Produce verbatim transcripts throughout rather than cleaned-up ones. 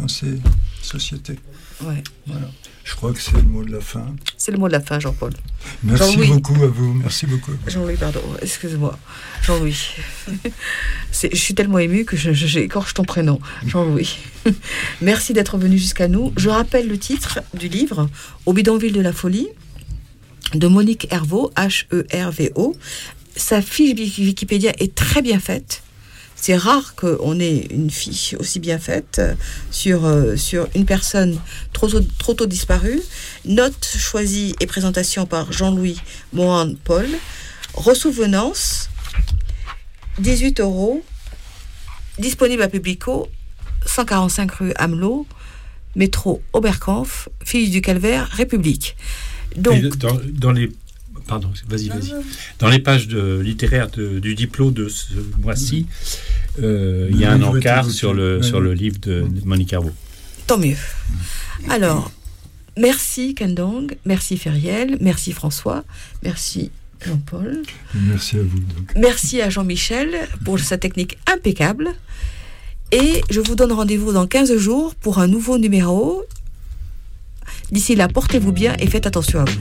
Français, société. Ouais. Voilà. Je crois que c'est le mot de la fin. C'est le mot de la fin, Jean-Paul. Merci Jean-Louis. beaucoup à vous. Merci beaucoup. Jean-Louis, pardon. Excuse-moi. Jean-Louis. C'est, je suis tellement émue que je, je, j'écorche ton prénom. Jean-Louis. Merci d'être venu jusqu'à nous. Je rappelle le titre du livre, Au bidonville de la folie, de Monique Herveau, H E R V O. Sa fiche Wikipédia est très bien faite. C'est rare qu'on ait une fiche aussi bien faite sur, euh, sur une personne trop tôt, trop tôt disparue. Note choisie et présentation par Jean-Louis Morand-Paul. Ressouvenance, dix-huit euros. Disponible à Publico, cent quarante-cinq rue Amelot, métro Oberkampf, Fils du Calvaire, République. Donc, dans, dans les Pardon, vas-y, vas-y. Dans les pages de, littéraires de, du diplôme de ce mois-ci, euh, il y a un encart sur le, sur le livre de, de Monique Herveau. Tant mieux. Alors, merci Kendong, merci Feriel, merci François, merci Jean-Paul. Merci à vous. Donc. Merci à Jean-Michel pour sa technique impeccable. Et je vous donne rendez-vous dans quinze jours pour un nouveau numéro. D'ici là, portez-vous bien et faites attention à vous.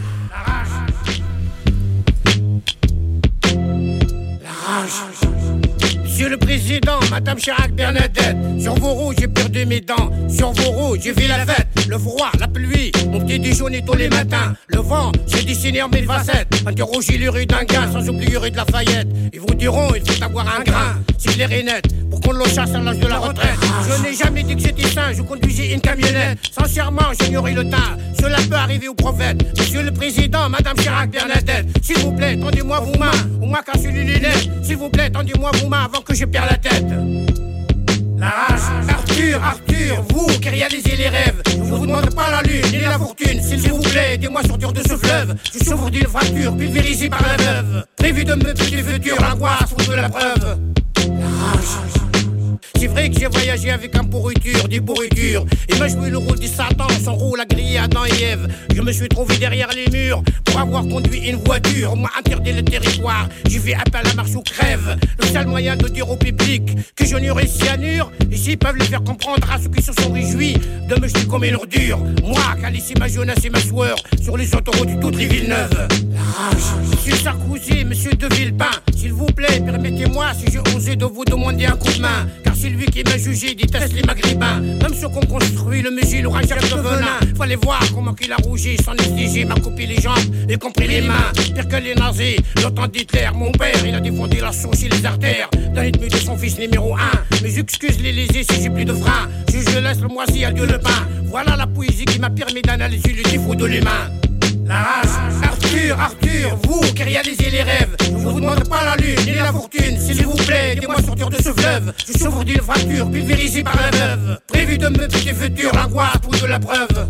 Monsieur le Président, Madame Chirac Bernadette, sur vos roues j'ai perdu mes dents, sur vos roues j'ai vu la fête, le froid, la pluie, mon petit déjeuner tous les matins, le vent, j'ai dessiné en mille facettes, interrogez les rues d'un gars, sans oublier rue de Lafayette, ils vous diront il faut avoir un grain, c'est clair et net, pour qu'on le chasse à l'âge de la retraite, je n'ai jamais dit que j'étais sain, je conduisais une camionnette, sincèrement j'ignorais le temps, cela peut arriver au prophète, Monsieur le Président, Madame Chirac Bernadette, s'il vous plaît, tendez-moi vos mains, ou moi cassez les lunettes, s'il vous plaît, tendez-moi vos mains avant que je perds la tête. La rage, Arthur, Arthur, vous qui réalisez les rêves, je vous demande pas la lune ni la fortune, s'il vous plaît, aidez-moi à sortir de ce fleuve. Je souffre d'une fracture pulvérisée par la veuve, prévu de me tuer du futur, l'angoisse ou de la preuve. La rage. C'est vrai que j'ai voyagé avec un pourriture, des pourritures. Il m'a joué le rôle du Satan, son rôle a grillé Adam et Ève. Je me suis trouvé derrière les murs pour avoir conduit une voiture. On m'a interdit le territoire, j'ai fait appel à la marche ou crève. Le seul moyen de dire au public que je n'aurai cyanure, ici peuvent le faire comprendre à ceux qui se sont réjouis de me jeter comme une ordure. Moi qui a laissé ma jeunesse et ma sueur sur les autoroutes toutes les villes neuves. La rage. Monsieur Sarkozy, monsieur de Villepin, s'il vous plaît, permettez-moi si j'ai osé de vous demander un coup de main. Car c'est lui qui m'a jugé, déteste les maghrébins. Même ceux qu'on construit le musée, l'aura jamais de venin. Fallait voir comment qu'il a rougi, sans anesthésie, m'a coupé les jambes et compris les mains. Pire que les nazis, le temps d'Hitler, mon père, il a défendu la sauce et les artères d'un ennemi de son fils numéro un. Mais j'excuse les lésés si j'ai plus de frein. Si je laisse le moisi à Dieu le pain. Voilà la poésie qui m'a permis d'analyser le défaut de l'humain. La rage, Arthur, Arthur, vous qui réalisez les rêves, je vous demande pas la lune ni la fortune, s'il vous plaît, aidez-moi à sortir de ce fleuve. Je souffre d'une fracture pulvérisée par la veuve, prévu de me tuer futur, l'angoisse ou de la preuve.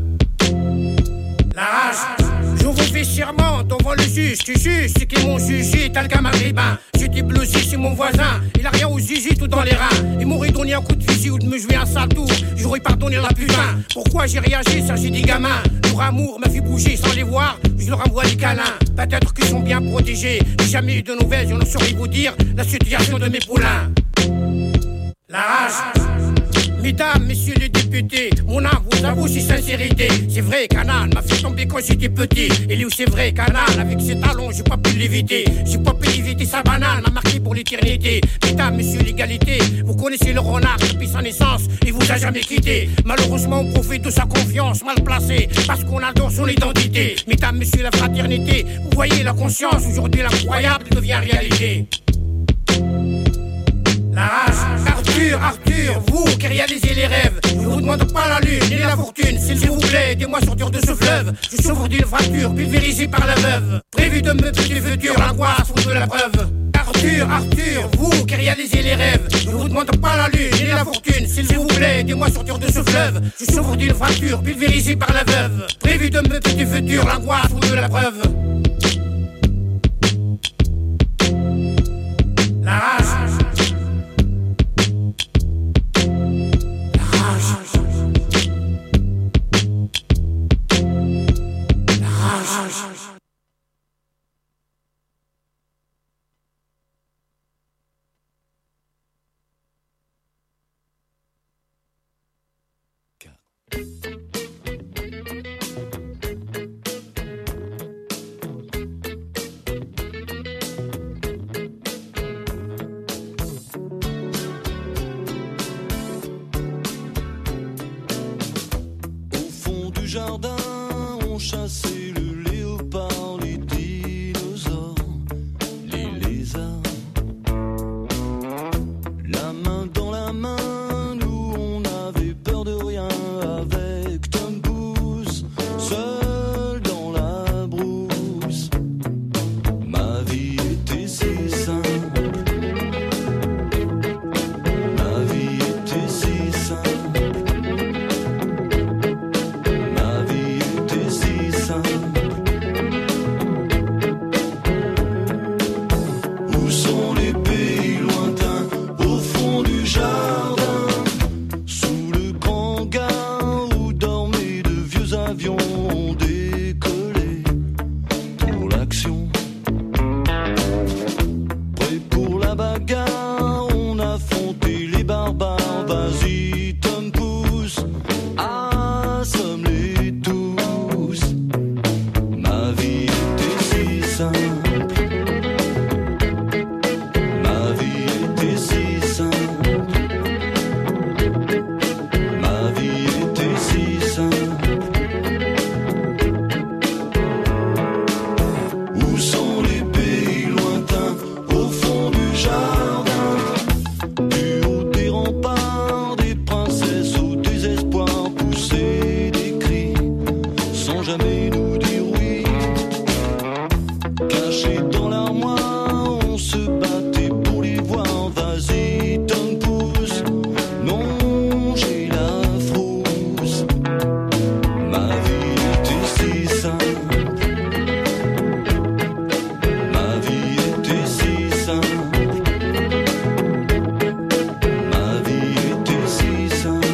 La rage. Je vous fais serment devant le juge, tu juges ceux qui m'ont jugé, tel qu'un maghrébin. J'étais blousé chez mon voisin, il a rien aux zizi tout dans les reins. Il m'aurait donné un coup de fusil ou de me jouer un sale tour, j'aurais pardonné la putain. Pourquoi j'ai réagi, ça j'ai des gamins. Leur amour m'a fait bouger sans les voir, je leur envoie des câlins. Peut-être qu'ils sont bien protégés, j'ai jamais eu de nouvelles, je ne saurais vous dire la situation de mes poulains. La rage. Mesdames, messieurs les députés, mon âme vous avoue si sincérité. C'est vrai qu'Anna m'a fait tomber quand j'étais petit. Et lui c'est vrai qu'Anna, avec ses talons, j'ai pas pu l'éviter. J'ai pas pu éviter sa banane, m'a marqué pour l'éternité. Mesdames, messieurs l'égalité, vous connaissez le renard depuis sa naissance, il vous a jamais quitté. Malheureusement on profite de sa confiance mal placée, parce qu'on adore son identité. Mesdames, messieurs la fraternité, vous voyez la conscience, aujourd'hui l'incroyable devient réalité. La rage, Arthur, Arthur, vous qui réalisez les rêves, je vous demande pas la lune ni la fortune, s'il vous plaît, aidez-moi à sortir de ce fleuve. Je souffre d'une fracture pulvérisée par la veuve, prévu de me tuer futur, l'angoisse ou de la preuve. Arthur, Arthur, vous qui réalisez les rêves, je vous demande pas la lune ni la fortune, s'il vous plaît, aidez-moi à sortir de ce fleuve. Je souffre d'une fracture pulvérisée par la veuve, prévu de me tuer futur, l'angoisse ou de la preuve. La rage. Car jardin, on chassait le léopard, les dinosaures, les lézards. La main dans la main, nous on avait peur de rien avec Tom Pouce, seul dans la brousse. Ma vie était si simple, ma vie était si simple, ma vie était si simple. Où sont les pays lointains au fond du jardin, sous le grand gars où dormaient de vieux avions ont décollé pour l'action. Prêt pour la bagarre, on affrontait les barbares. Vas-y Tom Pouce, assomme-les tous. Ma vie était si simple, ma vie était si simple, ma vie était si simple. Où sont les pays lointains au fond du jardin, du haut des remparts, des princesses au désespoir poussaient des cris sans jamais nous dire oui. Cachés dans l'armoire, on se battait pour les voir. Vas-y Tom Pouce, non j'ai la frousse. Ma vie était si simple, ma vie était si simple, ma vie était si simple.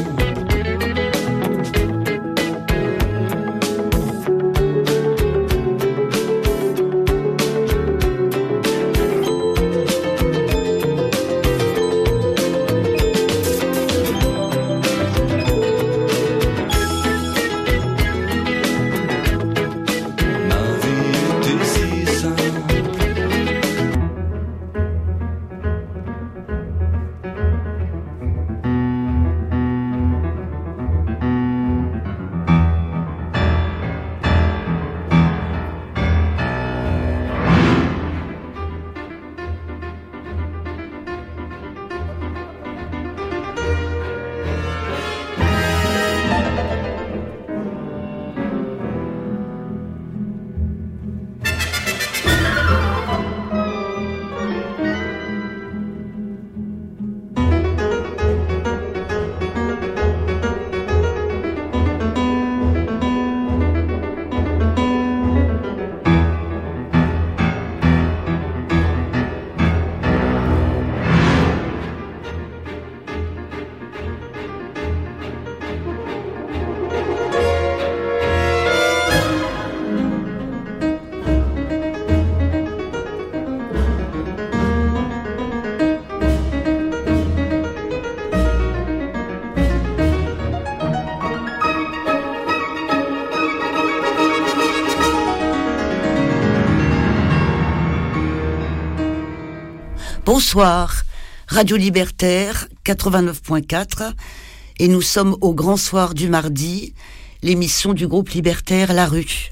Ma vie était si simple. Bonsoir, Radio Libertaire quatre-vingt-neuf point quatre, et nous sommes au Grand Soir du mardi, l'émission du groupe libertaire La Rue.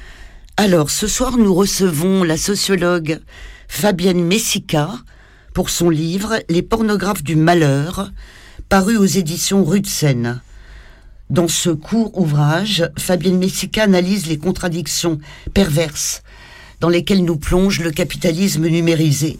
Alors, ce soir, nous recevons la sociologue Fabienne Messica pour son livre « Les pornographes du malheur », paru aux éditions Rue de Seine. Dans ce court ouvrage, Fabienne Messica analyse les contradictions perverses dans lesquelles nous plonge le capitalisme numérisé.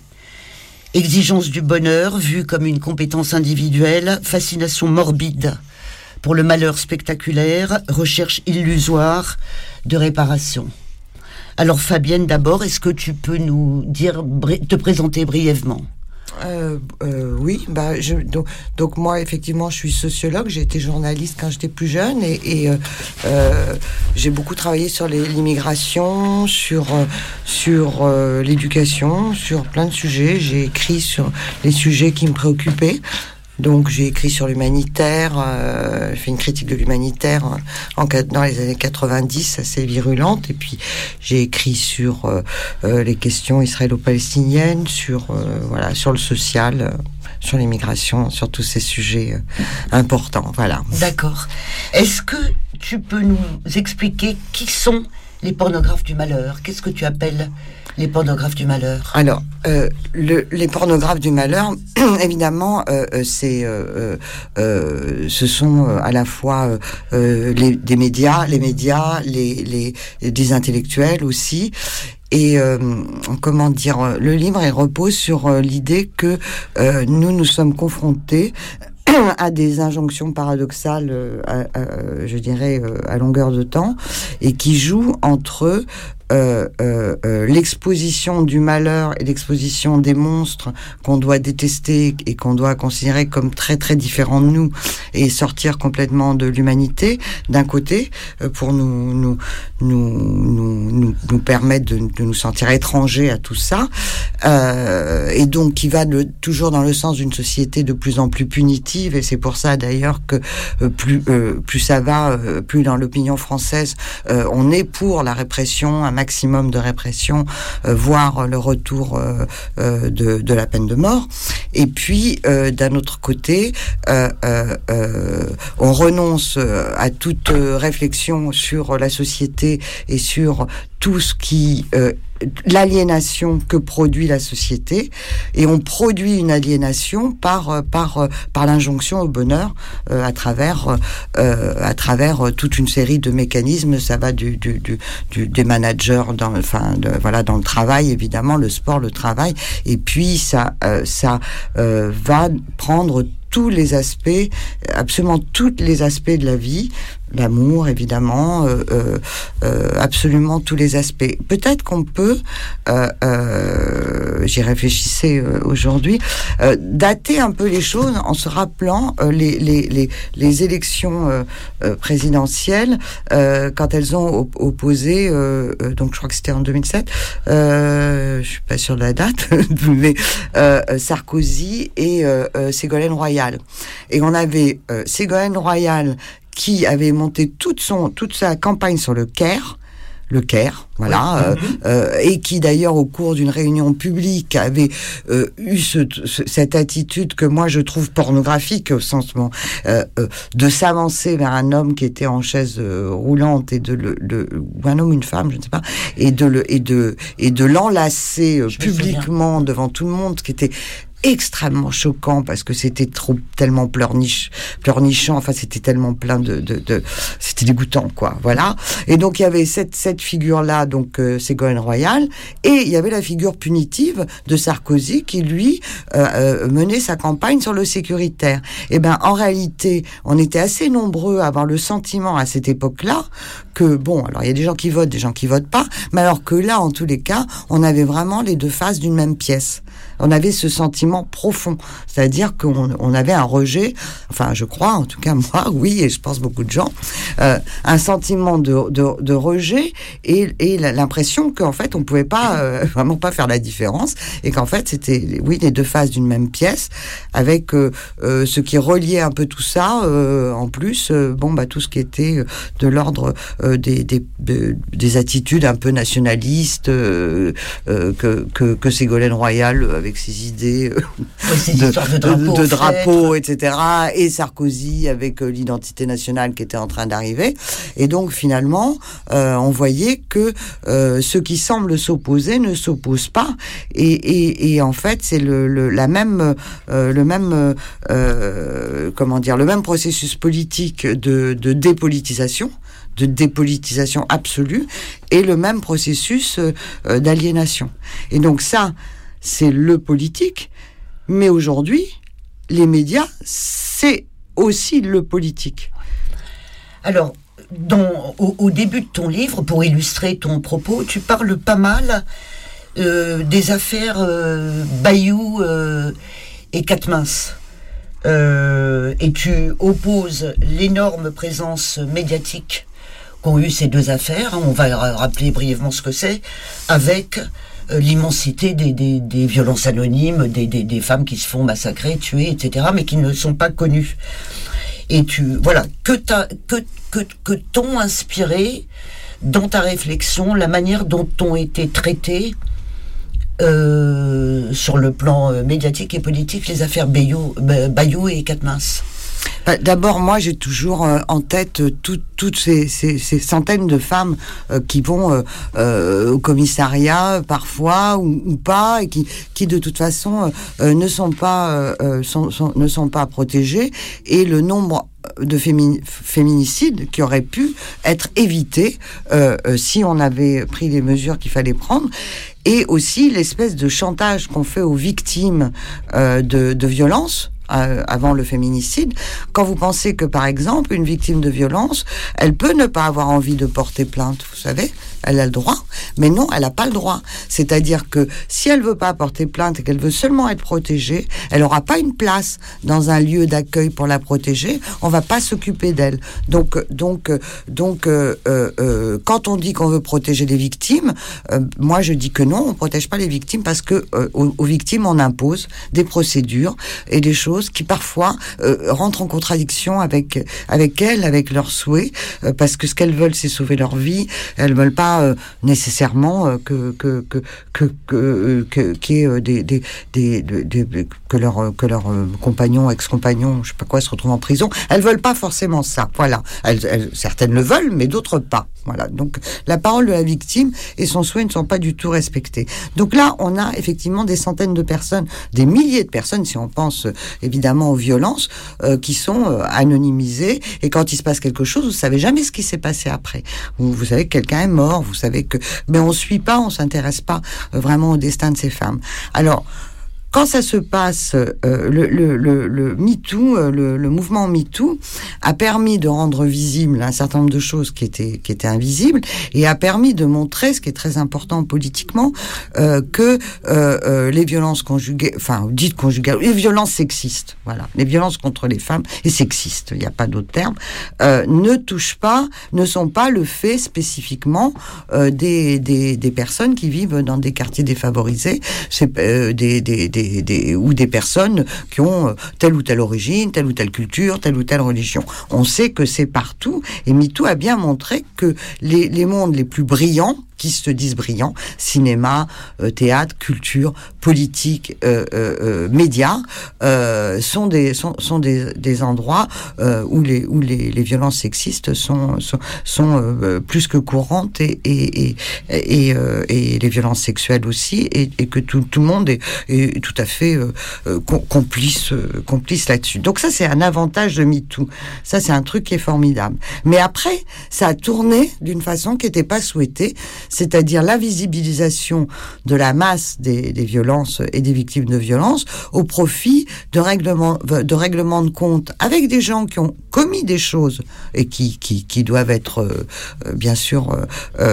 Exigence du bonheur vue comme une compétence individuelle, fascination morbide pour le malheur spectaculaire, recherche illusoire de réparation. Alors Fabienne, d'abord, est-ce que tu peux nous dire, te présenter brièvement ? Euh, euh, oui, bah, je, donc, donc moi effectivement je suis sociologue, j'ai été journaliste quand j'étais plus jeune et, et euh, euh, j'ai beaucoup travaillé sur les, l'immigration, sur, euh, sur euh, l'éducation, sur plein de sujets. J'ai écrit sur les sujets qui me préoccupaient. Donc j'ai écrit sur l'humanitaire, euh, j'ai fait une critique de l'humanitaire en, dans les années quatre-vingt-dix, assez virulente, et puis j'ai écrit sur euh, euh, les questions israélo-palestiniennes, sur euh, voilà, sur le social, euh, sur l'immigration, sur tous ces sujets euh, importants. Voilà. D'accord. Est-ce que tu peux nous expliquer qui sont les pornographes du malheur? Qu'est-ce que tu appelles les pornographes du malheur? Alors, euh, le, les pornographes du malheur, évidemment, euh, c'est, euh, euh, ce sont à la fois euh, les, des médias, les médias, les, les, des intellectuels aussi. Et euh, comment dire, le livre il repose sur euh, l'idée que euh, nous nous sommes confrontés à des injonctions paradoxales, euh, à, à, je dirais, euh, à longueur de temps, et qui jouent entre Euh, euh, euh, l'exposition du malheur et l'exposition des monstres qu'on doit détester et qu'on doit considérer comme très très différents de nous et sortir complètement de l'humanité d'un côté euh, pour nous nous nous nous, nous, nous permettre de, de nous sentir étrangers à tout ça euh, et donc qui va de, toujours dans le sens d'une société de plus en plus punitive, et c'est pour ça d'ailleurs que euh, plus euh, plus ça va euh, plus dans l'opinion française euh, on est pour la répression, un maximum de répression, euh, voire le retour euh, euh, de, de la peine de mort. Et puis, euh, d'un autre côté, euh, euh, euh, on renonce à toute réflexion sur la société et sur tout ce qui... Euh, l'aliénation que produit la société, et on produit une aliénation par par par l'injonction au bonheur euh, à travers euh, à travers toute une série de mécanismes. Ça va du du du, du des managers dans enfin de, voilà dans le travail, évidemment, le sport, le travail, et puis ça euh, ça euh, va prendre tous les aspects, absolument tous les aspects de la vie, l'amour évidemment, euh, euh, absolument tous les aspects. Peut-être qu'on peut, euh, euh, j'y réfléchissais euh, aujourd'hui, euh, dater un peu les choses en se rappelant euh, les, les, les, les élections euh, euh, présidentielles euh, quand elles ont op- opposé, euh, euh, donc je crois que c'était en deux mille sept, euh, je suis pas sûre de la date, mais euh, Sarkozy et euh, euh, Ségolène Royal. Et on avait euh, Ségolène Royal qui avait monté toute son toute sa campagne sur le Caire, le Caire, voilà, oui. euh, euh, et qui d'ailleurs au cours d'une réunion publique avait euh, eu ce, ce, cette attitude que moi je trouve pornographique au sens bon, euh, euh, de s'avancer vers un homme qui était en chaise euh, roulante et de le, de, ou un homme ou une femme, je ne sais pas, et de le et de et de l'enlacer euh, publiquement devant tout le monde, ce qui était extrêmement choquant parce que c'était trop tellement pleurniche, pleurnichant, enfin c'était tellement plein de, de, de c'était dégoûtant quoi, voilà. Et donc il y avait cette cette figure là, donc euh, Ségolène Royal, et il y avait la figure punitive de Sarkozy qui lui euh, euh, menait sa campagne sur le sécuritaire. Et ben en réalité on était assez nombreux à avoir le sentiment à cette époque-là que bon, alors il y a des gens qui votent, des gens qui votent pas, mais alors que là en tous les cas on avait vraiment les deux faces d'une même pièce. On avait ce sentiment profond, c'est-à-dire qu'on on avait un rejet, enfin je crois, en tout cas moi, oui, et je pense beaucoup de gens, euh, un sentiment de, de, de rejet et, et l'impression qu'en fait on pouvait pas euh, vraiment pas faire la différence, et qu'en fait c'était, oui, les deux faces d'une même pièce, avec euh, euh, ce qui reliait un peu tout ça, euh, en plus, euh, bon bah tout ce qui était de l'ordre euh, des, des, de, des attitudes un peu nationalistes euh, euh, que, que, que Ségolène Royal avec ses idées euh, oui, de, de drapeaux, de, de drapeaux, et cetera, et Sarkozy avec euh, l'identité nationale qui était en train d'arriver. Et donc finalement, euh, on voyait que euh, ceux qui semblent s'opposer ne s'opposent pas. Et, et, et en fait, c'est le, le, la même, euh, le même, euh, comment dire, le même processus politique de, de dépolitisation. de dépolitisation absolue, et le même processus euh, d'aliénation. Et donc ça, c'est le politique, mais aujourd'hui, les médias, c'est aussi le politique. Alors, dans, au, au début de ton livre, pour illustrer ton propos, tu parles pas mal euh, des affaires euh, Bayou euh, et Quat'Mince. Euh, et tu opposes l'énorme présence médiatique qu'ont eu ces deux affaires, on va rappeler brièvement ce que c'est, avec euh, l'immensité des, des, des violences anonymes, des, des, des femmes qui se font massacrer, tuer, et cetera, mais qui ne sont pas connues. Et tu, voilà, que t'as, que, que, que t'ont inspiré dans ta réflexion la manière dont ont été traités euh, sur le plan euh, médiatique et politique, les affaires Bayou, Bayou et Quatennens? Bah, d'abord, moi, j'ai toujours euh, en tête euh, tout, toutes ces, ces, ces centaines de femmes euh, qui vont euh, euh, au commissariat parfois ou, ou pas, et qui, qui de toute façon euh, ne sont pas euh, sont, sont, ne sont pas protégées, et le nombre de fémini- féminicides qui auraient pu être évités euh, euh, si on avait pris les mesures qu'il fallait prendre. Et aussi l'espèce de chantage qu'on fait aux victimes euh, de, de violences euh, avant le féminicide. Quand vous pensez que, par exemple, une victime de violence, elle peut ne pas avoir envie de porter plainte, vous savez, elle a le droit, mais non, elle n'a pas le droit. C'est-à-dire que si elle veut pas porter plainte et qu'elle veut seulement être protégée, elle n'aura pas une place dans un lieu d'accueil pour la protéger. On va pas s'occuper d'elle. Donc, donc, donc, euh, euh, quand on dit qu'on veut protéger les victimes, euh, moi je dis que non, on protège pas les victimes parce que euh, aux, aux victimes on impose des procédures et des choses qui parfois euh, rentrent en contradiction avec avec elles, avec leurs souhaits, euh, parce que ce qu'elles veulent c'est sauver leur vie. Elles veulent pas Euh, nécessairement euh, que que que que que que qu'il y ait euh, des des des, des, des que leur que leurs euh, compagnons, ex-compagnons, je sais pas quoi, se retrouvent en prison. Elles veulent pas forcément ça. Voilà. Elles, elles, certaines le veulent, mais d'autres pas. Voilà. Donc la parole de la victime et son souhait ne sont pas du tout respectés. Donc là, on a effectivement des centaines de personnes, des milliers de personnes, si on pense euh, évidemment aux violences, euh, qui sont euh, anonymisées. Et quand il se passe quelque chose, vous savez jamais ce qui s'est passé après. Vous, vous savez que quelqu'un est mort. Vous savez que, mais on suit pas, on s'intéresse pas euh, vraiment au destin de ces femmes. Alors, quand ça se passe, euh, le, le, le, le MeToo, euh, le, le mouvement MeToo a permis de rendre visible un certain nombre de choses qui étaient qui étaient invisibles et a permis de montrer, ce qui est très important politiquement, euh, que euh, euh, les violences conjugales, enfin dites conjugales, les violences sexistes, voilà, les violences contre les femmes et sexistes, il n'y a pas d'autre terme, euh, ne touchent pas, ne sont pas le fait spécifiquement euh, des, des des personnes qui vivent dans des quartiers défavorisés, c'est euh, des des, des Des, des, ou des personnes qui ont euh, telle ou telle origine, telle ou telle culture, telle ou telle religion. On sait que c'est partout, et MeToo a bien montré que les, les mondes les plus brillants, qui se disent brillants, cinéma, euh, théâtre, culture, politique, euh, euh, euh, médias, euh, sont des sont, sont des, des endroits euh, où les où les, les violences sexistes sont sont, sont euh, plus que courantes et et et, et, euh, et les violences sexuelles aussi, et, et que tout, tout le monde est, est tout à fait euh, complice euh, complice là-dessus. Donc ça c'est un avantage de MeToo. Ça c'est un truc qui est formidable. Mais après ça a tourné d'une façon qui n'était pas souhaitée. C'est-à-dire la visibilisation de la masse des, des violences et des victimes de violences au profit de règlements de règlements de compte avec des gens qui ont commis des choses et qui qui, qui doivent être euh, bien sûr euh,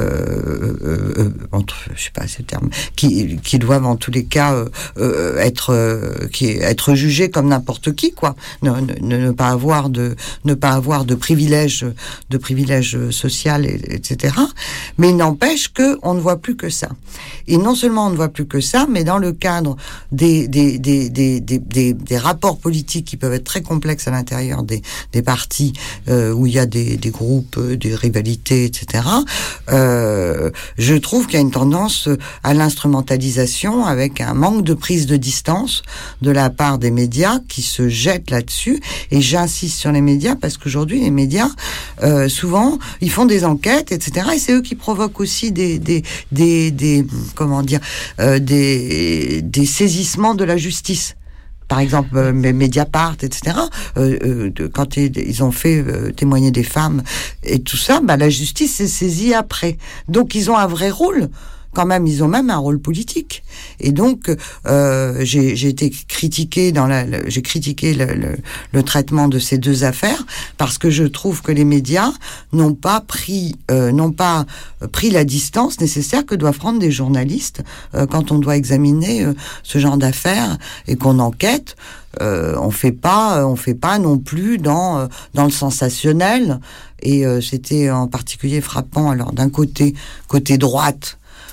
euh, euh, entre je sais pas ce terme qui qui doivent en tous les cas euh, euh, être euh, qui être jugés comme n'importe qui, quoi, ne, ne, ne pas avoir de ne pas avoir de privilèges de privilèges social, et, etc. Mais il n'empêche que on ne voit plus que ça. Et non seulement on ne voit plus que ça, mais dans le cadre des des des des des, des, des rapports politiques qui peuvent être très complexes à l'intérieur des des partis euh, où il y a des des groupes, des rivalités, et cetera. Euh, je trouve qu'il y a une tendance à l'instrumentalisation avec un manque de prise de distance de la part des médias qui se jettent là-dessus. Et j'insiste sur les médias parce qu'aujourd'hui les médias euh, souvent ils font des enquêtes, et cetera. Et c'est eux qui provoquent aussi des des des, des comment dire euh, des des saisissements de la justice. Par exemple, euh, Mediapart, et cetera. Euh, euh, quand ils ont fait euh, témoigner des femmes et tout ça, bah, la justice s'est saisie après. Donc, ils ont un vrai rôle. Quand même, ils ont même un rôle politique. Et donc, euh, j'ai, j'ai été critiqué dans la, le, j'ai critiqué le, le, le traitement de ces deux affaires parce que je trouve que les médias n'ont pas pris, euh, n'ont pas pris la distance nécessaire que doivent prendre des journalistes euh, quand on doit examiner euh, ce genre d'affaires et qu'on enquête. Euh, on fait pas, on fait pas non plus dans euh, dans le sensationnel. Et euh, c'était en particulier frappant. Alors d'un côté, côté droite.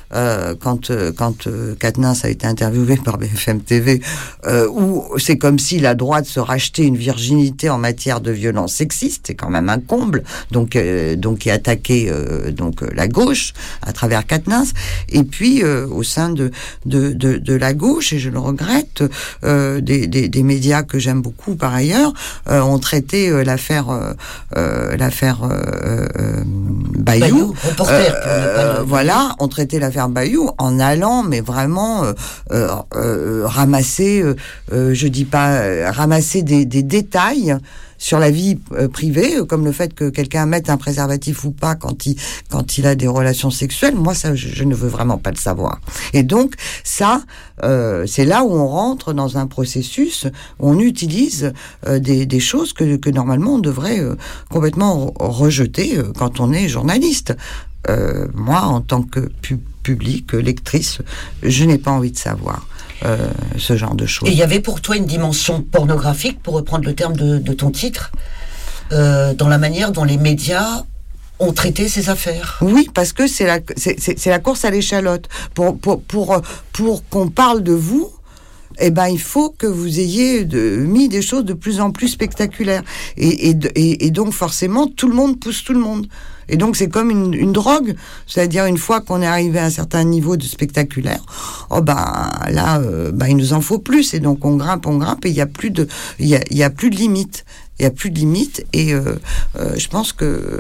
euh, quand euh, quand euh, Quatennens a été interviewé par B F M T V, euh, où c'est comme si la droite se rachetait une virginité en matière de violence sexiste, c'est quand même un comble. Donc euh, donc qui attaquait euh, donc euh, la gauche à travers Quatennens, et puis euh, au sein de, de de de la gauche, et je le regrette, euh, des, des des médias que j'aime beaucoup par ailleurs euh, ont traité euh, l'affaire euh, euh, l'affaire euh, euh, Bayou, Bayou reporter, euh, euh, voilà, ont traité l'affaire Bayou en allant mais vraiment euh, euh, euh, ramasser euh, euh, je dis pas euh, ramasser des, des détails sur la vie euh, privée, comme le fait que quelqu'un mette un préservatif ou pas quand il quand il a des relations sexuelles. Moi, ça, je, je ne veux vraiment pas le savoir. Et donc, ça, euh, c'est là où on rentre dans un processus où on utilise euh, des, des choses que, que normalement on devrait euh, complètement rejeter euh, quand on est journaliste. Euh, moi, en tant que pu- public, lectrice, je n'ai pas envie de savoir. Euh, ce genre de choses. Et il y avait pour toi une dimension pornographique, pour reprendre le terme de, de ton titre, euh, dans la manière dont les médias ont traité ces affaires. Oui, parce que c'est la, c'est, c'est, c'est la course à l'échalote. Pour, pour, pour, pour qu'on parle de vous, eh ben, il faut que vous ayez de, mis des choses de plus en plus spectaculaires. Et, et, et, et donc, forcément, tout le monde pousse tout le monde. Et donc, c'est comme une, une drogue. C'est-à-dire, une fois qu'on est arrivé à un certain niveau de spectaculaire, oh ben, là, euh, ben, il nous en faut plus. Et donc, on grimpe, on grimpe, et il y a plus de, il y a, il y a plus de limites. Il y a plus de limites. Et, euh, euh, je pense que,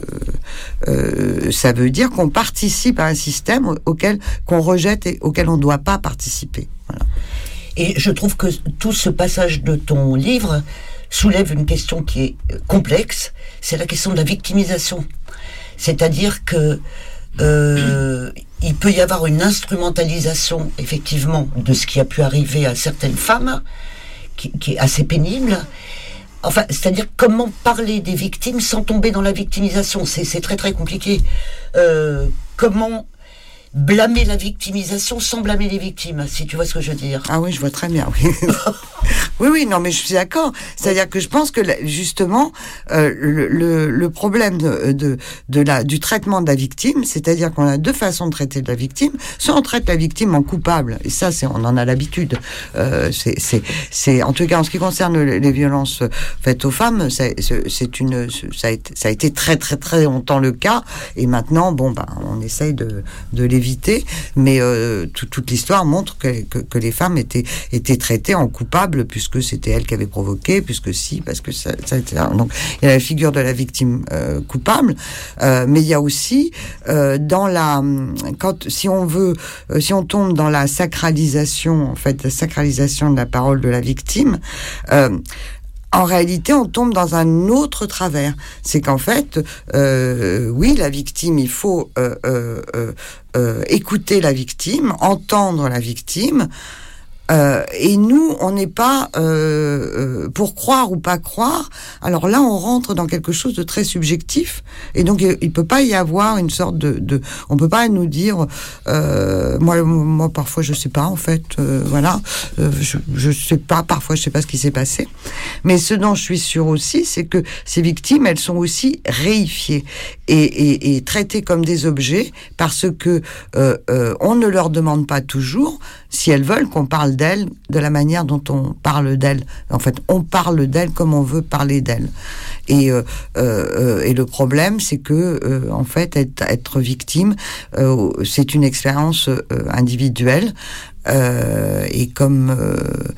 euh, ça veut dire qu'on participe à un système auquel, qu'on rejette et auquel on ne doit pas participer. Voilà. Et je trouve que tout ce passage de ton livre soulève une question qui est complexe, c'est la question de la victimisation. C'est-à-dire que euh, il peut y avoir une instrumentalisation, effectivement, de ce qui a pu arriver à certaines femmes, qui, qui est assez pénible. Enfin, c'est-à-dire comment parler des victimes sans tomber dans la victimisation, c'est, c'est très très compliqué. Euh, comment blâmer la victimisation sans blâmer les victimes, si tu vois ce que je veux dire. Ah oui, je vois très bien, oui. oui, oui, non, mais je suis d'accord. C'est-à-dire que je pense que, justement, euh, le, le, le problème de, de, de la, du traitement de la victime, c'est-à-dire qu'on a deux façons de traiter de la victime. Soit on traite la victime en coupable, et ça, c'est, on en a l'habitude. Euh, c'est, c'est, c'est, en tout cas, en ce qui concerne les, les violences faites aux femmes, c'est, c'est une, ça a été, ça a été très, très, très longtemps le cas, et maintenant, bon, ben, on essaye de, de l'éviter. Mais euh, tout, toute l'histoire montre que, que, que les femmes étaient, étaient traitées en coupables puisque c'était elles qui avaient provoqué, puisque si, parce que ça, ça et cetera. Donc il y a la figure de la victime euh, coupable, euh, mais il y a aussi euh, dans la, quand si on veut, euh, si on tombe dans la sacralisation, en fait, la sacralisation de la parole de la victime. Euh, En réalité, on tombe dans un autre travers. C'est qu'en fait, euh, oui, la victime, il faut euh, euh, euh, écouter la victime, entendre la victime. Euh, et nous, on n'est pas euh, euh, pour croire ou pas croire. Alors là, on rentre dans quelque chose de très subjectif, et donc il, il peut pas y avoir une sorte de, de on peut pas nous dire, euh, moi, moi parfois je sais pas en fait, euh, voilà, euh, je, je sais pas, parfois je sais pas ce qui s'est passé. Mais ce dont je suis sûre aussi, c'est que ces victimes, elles sont aussi réifiées et, et, et traitées comme des objets parce que euh, euh, on ne leur demande pas toujours si elles veulent qu'on parle d'elles de la manière dont on parle d'elles. En fait, on parle d'elles comme on veut parler d'elles. Et, euh, euh, et le problème, c'est que, euh, en fait, être, être victime, euh, c'est une expérience euh, individuelle. Euh, et comme euh,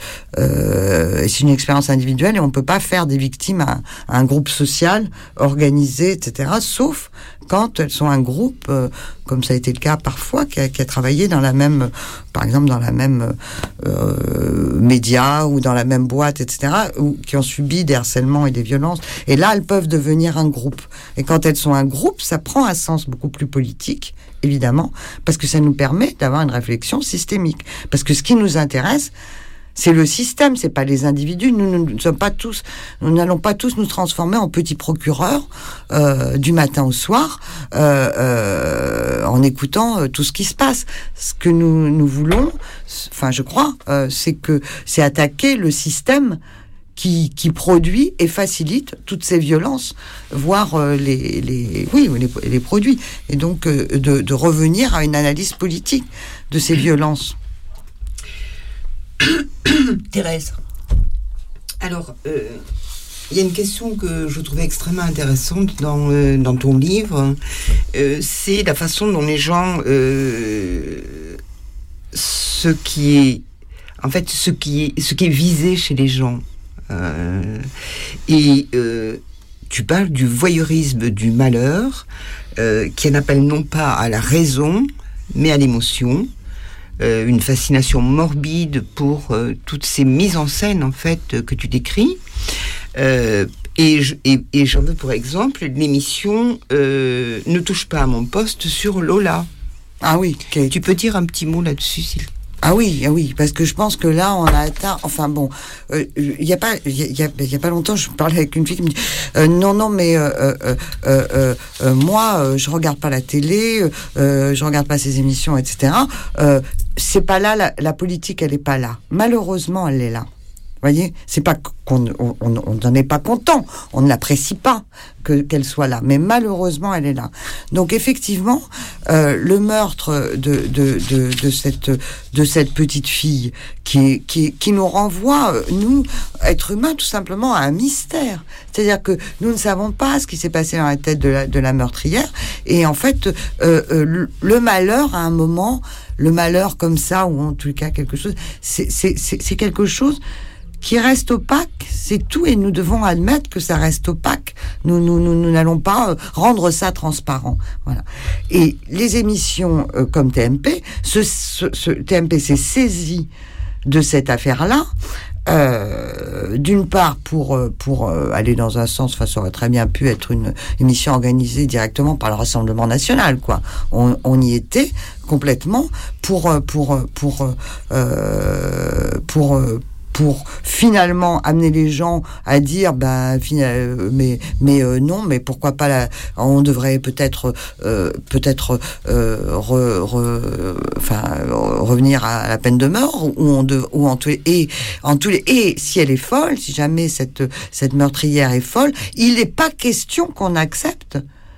euh, c'est une expérience individuelle et on peut pas faire des victimes à, à un groupe social organisé, et cetera. Sauf quand elles sont un groupe, euh, comme ça a été le cas parfois, qui a, qui a travaillé dans la même, par exemple dans la même euh, média ou dans la même boîte, et cetera. Ou qui ont subi des harcèlements et des violences. Et là, elles peuvent devenir un groupe. Et quand elles sont un groupe, ça prend un sens beaucoup plus politique, évidemment, parce que ça nous permet d'avoir une réflexion systémique. Parce que ce qui nous intéresse, c'est le système, c'est pas les individus. Nous, nous ne sommes pas tous, nous n'allons pas tous nous transformer en petits procureurs euh, du matin au soir euh, euh, en écoutant euh, tout ce qui se passe. Ce que nous nous voulons, enfin, je crois, euh, c'est que c'est attaquer le système qui, qui produit et facilite toutes ces violences, voire euh, les, les, oui, les, les produits. Et donc, euh, de, de revenir à une analyse politique de ces violences. Thérèse. Alors, euh, il y a une question que je trouvais extrêmement intéressante dans, euh, dans ton livre. Euh, c'est la façon dont les gens... Euh, ce qui est... En fait, ce qui est, ce qui est visé chez les gens. Euh, et euh, tu parles du voyeurisme du malheur, euh, qui en appelle non pas à la raison, mais à l'émotion. Euh, une fascination morbide pour euh, toutes ces mises en scène, en fait, euh, que tu décris. Euh, et, je, et, et j'en veux pour exemple l'émission euh, Ne touche pas à mon poste sur Lola. Ah oui. Okay. Tu peux dire un petit mot là-dessus, s'il te plaît? Ah oui, ah oui, parce que je pense que là, on a atteint... Enfin bon, il euh, y a pas, il y a, y a pas longtemps, je parlais avec une fille qui me dit euh, non, non, mais euh, euh, euh, euh, moi, euh, je regarde pas la télé, euh, je regarde pas ces émissions, et cetera. Euh, c'est pas là, la, la politique, elle est pas là. Malheureusement, elle est là. Vous voyez, c'est pas qu'on on, on n'en est pas content, on ne l'apprécie pas que qu'elle soit là, mais malheureusement elle est là. Donc effectivement, euh, le meurtre de de de de cette de cette petite fille qui qui qui nous renvoie, nous êtres humains, tout simplement à un mystère. C'est-à-dire que nous ne savons pas ce qui s'est passé dans la tête de la de la meurtrière, et en fait euh, euh, le, le malheur à un moment, le malheur comme ça, ou en tout cas quelque chose, c'est c'est c'est, c'est quelque chose qui reste opaque, c'est tout, et nous devons admettre que ça reste opaque. Nous, nous, nous, nous n'allons pas rendre ça transparent. Voilà. Et les émissions euh, comme T M P, ce, ce, ce T M P s'est saisi de cette affaire-là. Euh, d'une part pour pour euh, aller dans un sens, enfin, ça aurait très bien pu être une émission organisée directement par le Rassemblement national, quoi. On, on y était complètement pour pour pour euh, pour, pour pour finalement amener les gens à dire bah euh, mais mais euh, non, mais pourquoi pas la, on devrait peut-être euh, peut-être euh, re, re, enfin revenir à la peine de mort, ou on de, ou en tous les, et en tous les, et si elle est folle, si jamais cette cette meurtrière est folle, il n'est pas question qu'on accepte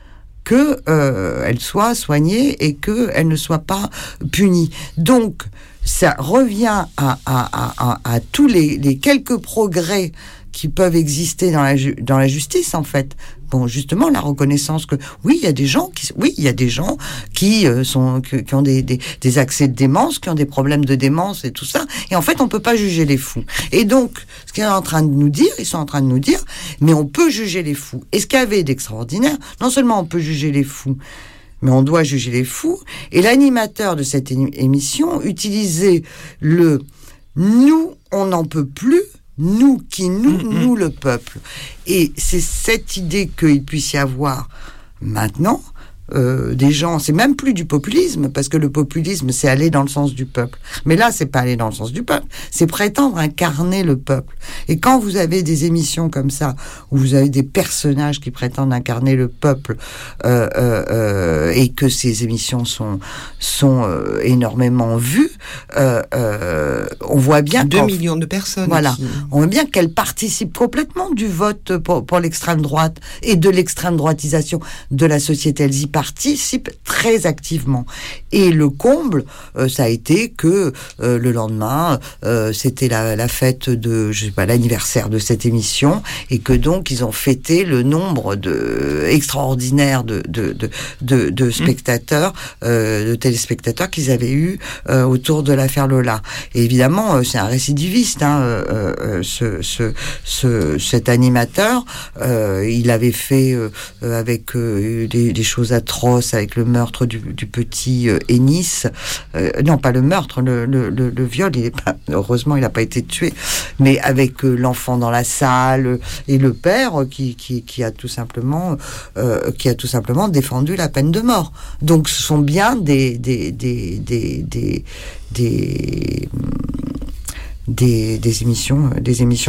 que euh, elle soit soignée et que elle ne soit pas punie. Donc ça revient à, à, à, à tous les, les quelques progrès qui peuvent exister dans la, ju- dans la justice, en fait. Bon, justement, la reconnaissance que, oui, il y a des gens qui, oui, il y a des gens qui euh, sont, qui, qui ont des, des, des accès de démence, qui ont des problèmes de démence et tout ça. Et en fait, on peut pas juger les fous. Et donc, ce qu'ils sont en train de nous dire, ils sont en train de nous dire, mais on peut juger les fous. Et ce qu'il y avait d'extraordinaire, non seulement on peut juger les fous, mais on doit juger les fous. Et l'animateur de cette émission utilisait le « nous, on n'en peut plus », nous qui nous, mmh, nous le peuple. Et c'est cette idée qu'il puisse y avoir maintenant euh, des gens, c'est même plus du populisme, parce que le populisme, c'est aller dans le sens du peuple. Mais là, c'est pas aller dans le sens du peuple, c'est prétendre incarner le peuple. Et quand vous avez des émissions comme ça, où vous avez des personnages qui prétendent incarner le peuple, euh, euh, euh, et que ces émissions sont, sont euh, énormément vues, euh, euh, on voit bien... Deux millions de personnes. Voilà. Qui... On voit bien qu'elles participent complètement du vote pour, pour l'extrême droite et de l'extrême droitisation de la société. Elles y participent très activement. Et le comble, euh, ça a été que euh, le lendemain, euh, c'était la, la fête de, je sais pas, l'anniversaire de cette émission, et que donc ils ont fêté le nombre de extraordinaire de de de de, de spectateurs, euh, de téléspectateurs qu'ils avaient eu euh, autour de l'affaire Lola. Et évidemment, euh, c'est un récidiviste, hein, euh, euh, ce, ce ce cet animateur. Euh, il avait fait euh, avec euh, des, des choses atroces, avec le meurtre du, du petit euh, Ennis. Euh, non, pas le meurtre, le, le, le, le viol. Il est pas, heureusement, il n'a pas été tué, mais avec euh, l'enfant dans la salle et le père qui qui, qui a tout simplement euh, qui a tout simplement défendu la peine de mort. Donc, ce sont bien des des des des des, des Des, des émissions, des émissions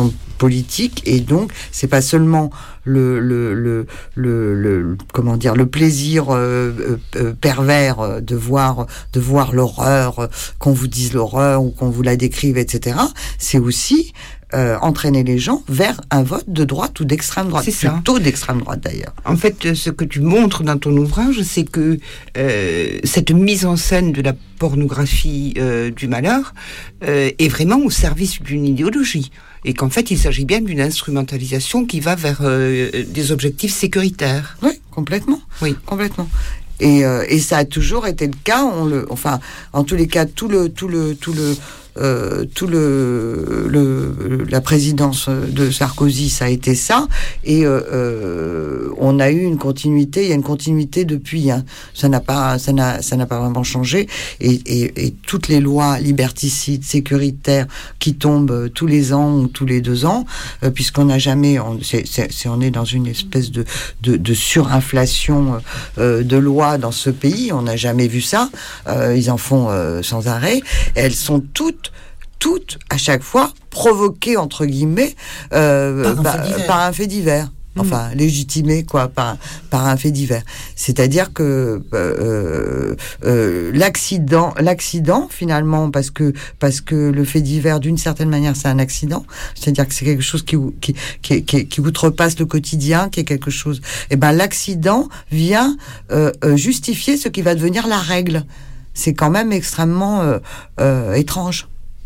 politique, et donc c'est pas seulement le le le le, le comment dire le plaisir euh, euh, pervers de voir de voir l'horreur, euh, qu'on vous dise l'horreur ou qu'on vous la décrive, et cetera. C'est aussi Euh, entraîner les gens vers un vote de droite ou d'extrême droite. C'est ça. Plutôt d'extrême droite d'ailleurs. En fait, ce que tu montres dans ton ouvrage, c'est que euh, cette mise en scène de la pornographie euh, du malheur euh, est vraiment au service d'une idéologie. Et qu'en fait, il s'agit bien d'une instrumentalisation qui va vers euh, des objectifs sécuritaires. Oui, complètement. Oui, complètement. Et, euh, et ça a toujours été le cas. On le, enfin, en tous les cas, tout le, tout le, tout le, euh, tout le, le, la présidence de Sarkozy, ça a été ça. Et euh, euh, on a eu une continuité. Il y a une continuité depuis. Hein. Ça n'a pas, ça n'a, ça n'a pas vraiment changé. Et, et, et toutes les lois liberticides, sécuritaires, qui tombent tous les ans ou tous les deux ans, euh, puisqu'on n'a jamais, on, c'est, c'est, c'est, on est dans une espèce de, de, de surinflation euh, de lois dans ce pays. On n'a jamais vu ça. Euh, ils en font euh, sans arrêt. Elles sont toutes toutes, à chaque fois, provoquées, entre guillemets, euh, par, un par, par un fait divers. Enfin, mmh. légitimé, quoi, par, par un fait divers. C'est-à-dire que euh, euh, l'accident, l'accident, finalement, parce que, parce que le fait divers, d'une certaine manière, c'est un accident. C'est-à-dire que c'est quelque chose qui, qui, qui, qui, qui outrepasse le quotidien, qui est quelque chose... Eh ben, l'accident vient euh, justifier ce qui va devenir la règle. C'est quand même extrêmement euh, euh, étrange.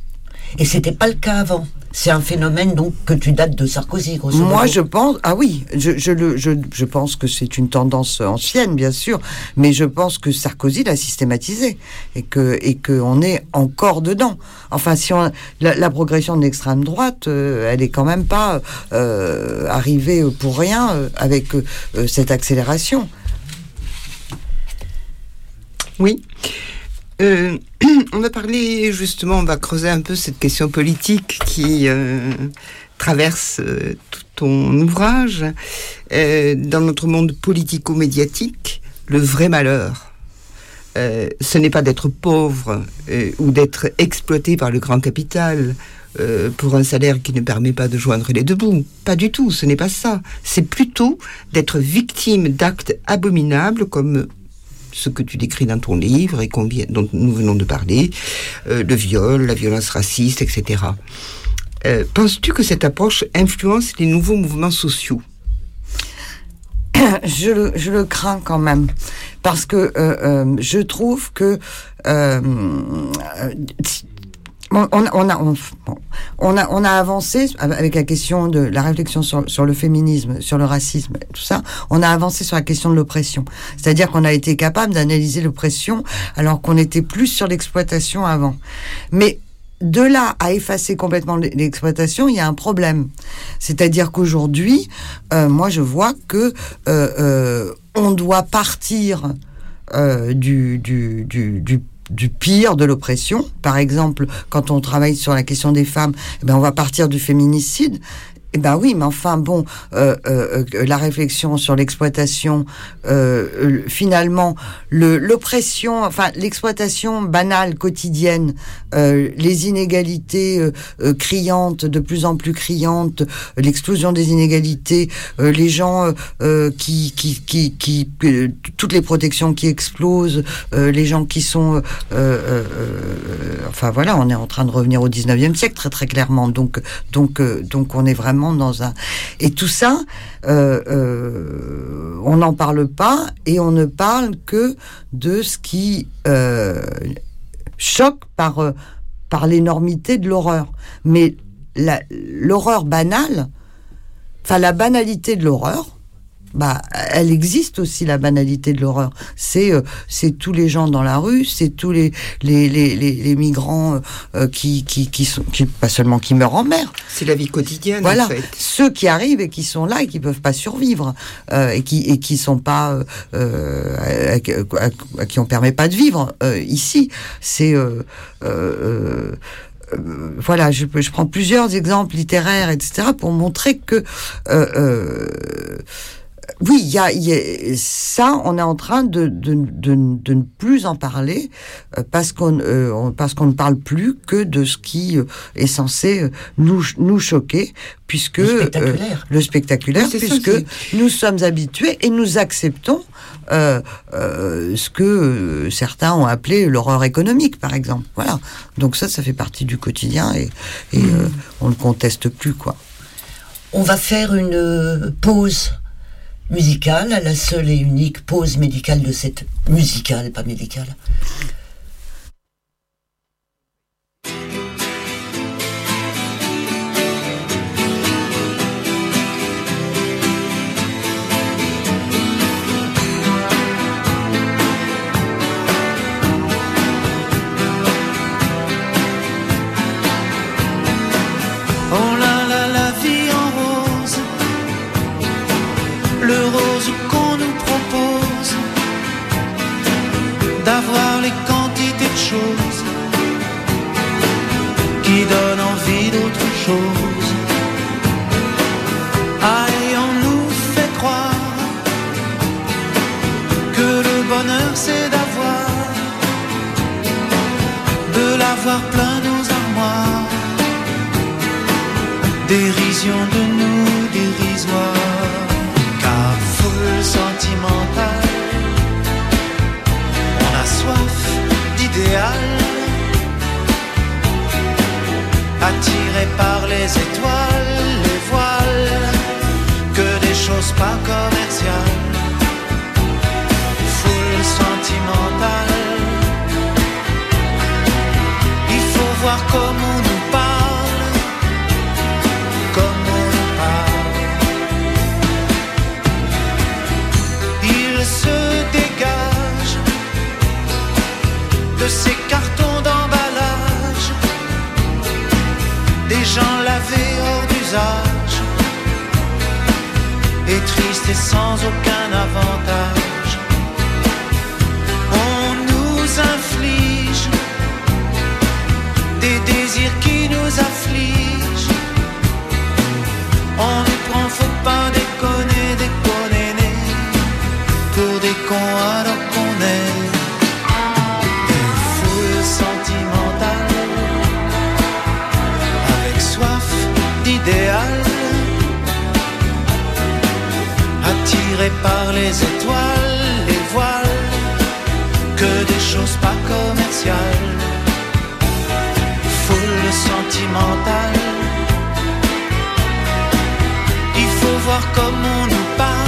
Et c'était pas le cas avant. C'est un phénomène donc que tu dates de Sarkozy, grosso modo. Moi, je pense, ah oui, je, je, le, je, je pense que c'est une tendance ancienne, bien sûr, mais je pense que Sarkozy l'a systématisé et que et que on est encore dedans. Enfin, si on, la, la progression de l'extrême droite, euh, elle est quand même pas euh, arrivée pour rien euh, avec euh, cette accélération. Oui. Euh, on va parler justement, on va creuser un peu cette question politique qui euh, traverse euh, tout ton ouvrage. Euh, dans notre monde politico-médiatique, le vrai malheur, euh, ce n'est pas d'être pauvre euh, ou d'être exploité par le grand capital euh, pour un salaire qui ne permet pas de joindre les deux bouts. Pas du tout, ce n'est pas ça. C'est plutôt d'être victime d'actes abominables comme ce que tu décris dans ton livre et dont nous venons de parler, euh, le viol, la violence raciste, et cetera. Euh, penses-tu que cette approche influence les nouveaux mouvements sociaux ? je, le, je le crains quand même, parce que euh, euh, je trouve que euh, euh, On, on, on, a, on, on, a, on a avancé avec la question de la réflexion sur, sur le féminisme, sur le racisme, tout ça. On a avancé sur la question de l'oppression. C'est-à-dire qu'on a été capable d'analyser l'oppression alors qu'on était plus sur l'exploitation avant. Mais de là à effacer complètement l'exploitation, il y a un problème. C'est-à-dire qu'aujourd'hui, euh, moi je vois que euh, euh, on doit partir euh, du, du, du, du du pire de l'oppression. Par exemple, quand on travaille sur la question des femmes, eh ben on va partir du féminicide. Eh ben oui, mais enfin bon, euh, euh, la réflexion sur l'exploitation, euh, finalement, le, l'oppression, enfin l'exploitation banale quotidienne, euh, les inégalités euh, euh, criantes, de plus en plus criantes, l'explosion des inégalités, euh, les gens euh, qui, qui, qui, qui, euh, toutes les protections qui explosent, euh, les gens qui sont, euh, euh, euh, enfin voilà, on est en train de revenir au dix-neuvième siècle très très clairement. Donc donc euh, donc on est vraiment dans un... Et tout ça, euh, euh, on n'en parle pas et on ne parle que de ce qui euh, choque par, euh, par l'énormité de l'horreur. Mais la, l'horreur banale, enfin la banalité de l'horreur, bah, elle existe aussi, la banalité de l'horreur. C'est, euh, c'est tous les gens dans la rue, c'est tous les les les les, les migrants euh, qui qui qui sont qui, pas seulement qui meurent en mer. C'est la vie quotidienne. Voilà, en fait. Ceux qui arrivent et qui sont là et qui peuvent pas survivre euh, et qui et qui sont pas euh, à, à, à qui on permet pas de vivre euh, ici. C'est euh, euh, Euh, voilà, je, je prends plusieurs exemples littéraires, et cetera, pour montrer que euh, euh, oui, il y a, y a ça, on est en train de, de, de, de ne plus en parler euh, parce qu'on euh, on, parce qu'on ne parle plus que de ce qui euh, est censé euh, nous nous choquer, puisque le spectaculaire, euh, le spectaculaire oui, puisque ça, nous sommes habitués et nous acceptons euh, euh, ce que euh, certains ont appelé l'horreur économique, par exemple. Voilà. Donc ça, ça fait partie du quotidien et, et mmh. euh, on ne conteste plus, quoi. On va faire une pause musicale, la seule et unique pause médicale de cette... musicale, pas médicale. Oh là là, la vie en rose, le rose qu'on nous propose, d'avoir les quantités de choses qui donnent envie d'autre chose. Ah, et on nous fait croire que le bonheur c'est d'avoir, de l'avoir plein nos armoires. Dérision de nous, dérisoire, car foule sentimentale, on a soif d'idéal, attiré par les étoiles, les voiles, que des choses pas commerciales. Foule sentimentale, il faut voir comment on nous parle. Se dégage de ces cartons d'emballage, des gens lavés hors d'usage, et tristes et sans aucun avantage. On nous inflige des désirs qui nous affligent. On nous prend, faut pas déconner, déconner pour des cons alors qu'on est des foules sentimentales, avec soif d'idéal, attirés par les étoiles, les voiles, que des choses pas commerciales. Foule sentimentale, il faut voir comment on nous parle.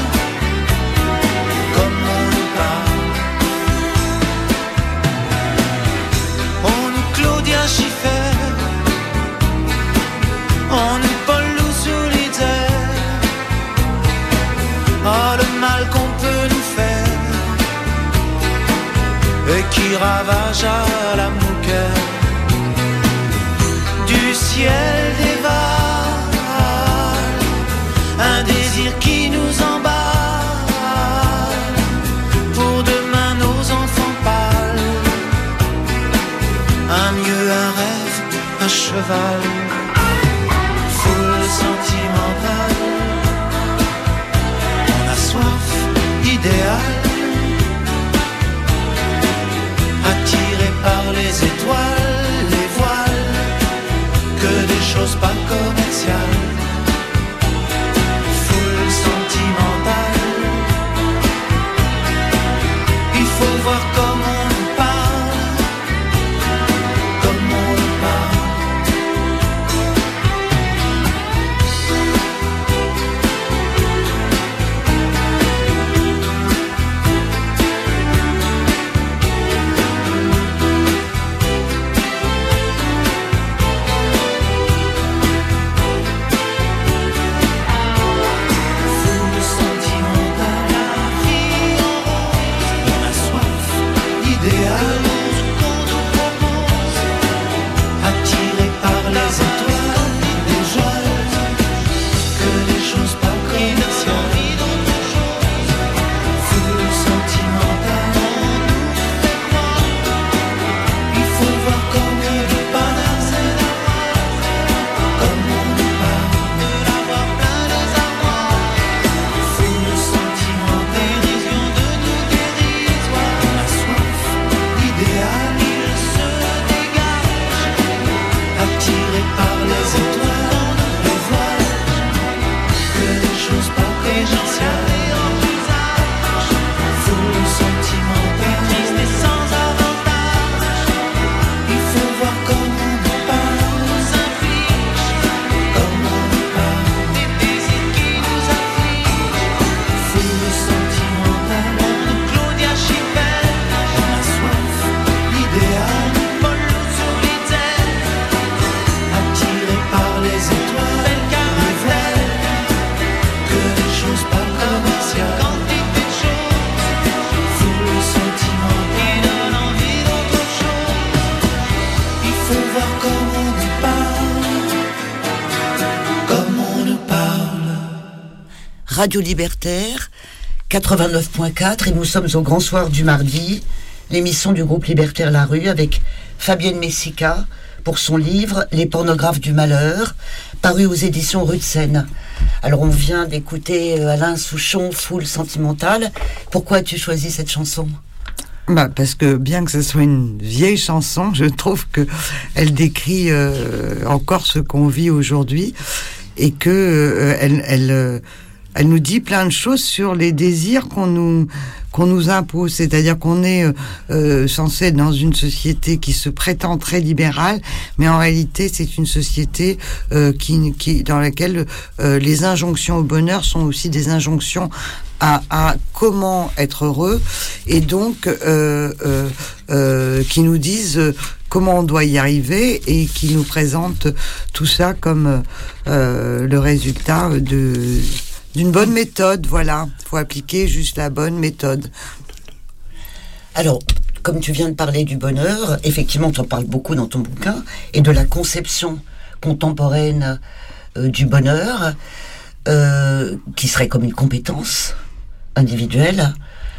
On nous Paul ou Solitaire. Oh, le mal qu'on peut nous faire et qui ravage à la mouquette du ciel dévale, un désir qui nous emballe. Pour demain nos enfants pâles, un mieux, un rêve, un cheval. Foule sentimentale, on a soif d'idéal, attiré par les étoiles, les voiles, que des choses pas commerciales. Foule sentimentale, il faut voir comment on nous parle, comment on nous parle. Radio Libertaire, quatre-vingt-neuf point quatre, et nous sommes au Grand Soir du Mardi, l'émission du groupe Libertaire La Rue, avec Fabienne Messica, pour son livre « Les pornographes du malheur », paru aux éditions Rue de Seine. Alors, on vient d'écouter Alain Souchon, Foule sentimentale. Pourquoi as-tu choisi cette chanson ? Bah, parce que bien que ce soit une vieille chanson, je trouve que elle décrit euh, encore ce qu'on vit aujourd'hui et que euh, elle, elle, euh, elle nous dit plein de choses sur les désirs qu'on nous qu'on nous impose. C'est-à-dire qu'on est euh, censé être dans une société qui se prétend très libérale, mais en réalité, c'est une société euh, qui, qui dans laquelle euh, les injonctions au bonheur sont aussi des injonctions À, à comment être heureux, et donc euh, euh, euh, qui nous disent comment on doit y arriver et qui nous présentent tout ça comme euh, le résultat de d'une bonne méthode. Voilà, faut appliquer juste la bonne méthode. Alors, comme tu viens de parler du bonheur, effectivement, tu en parles beaucoup dans ton bouquin, et de la conception contemporaine euh, du bonheur, euh, qui serait comme une compétence individuelle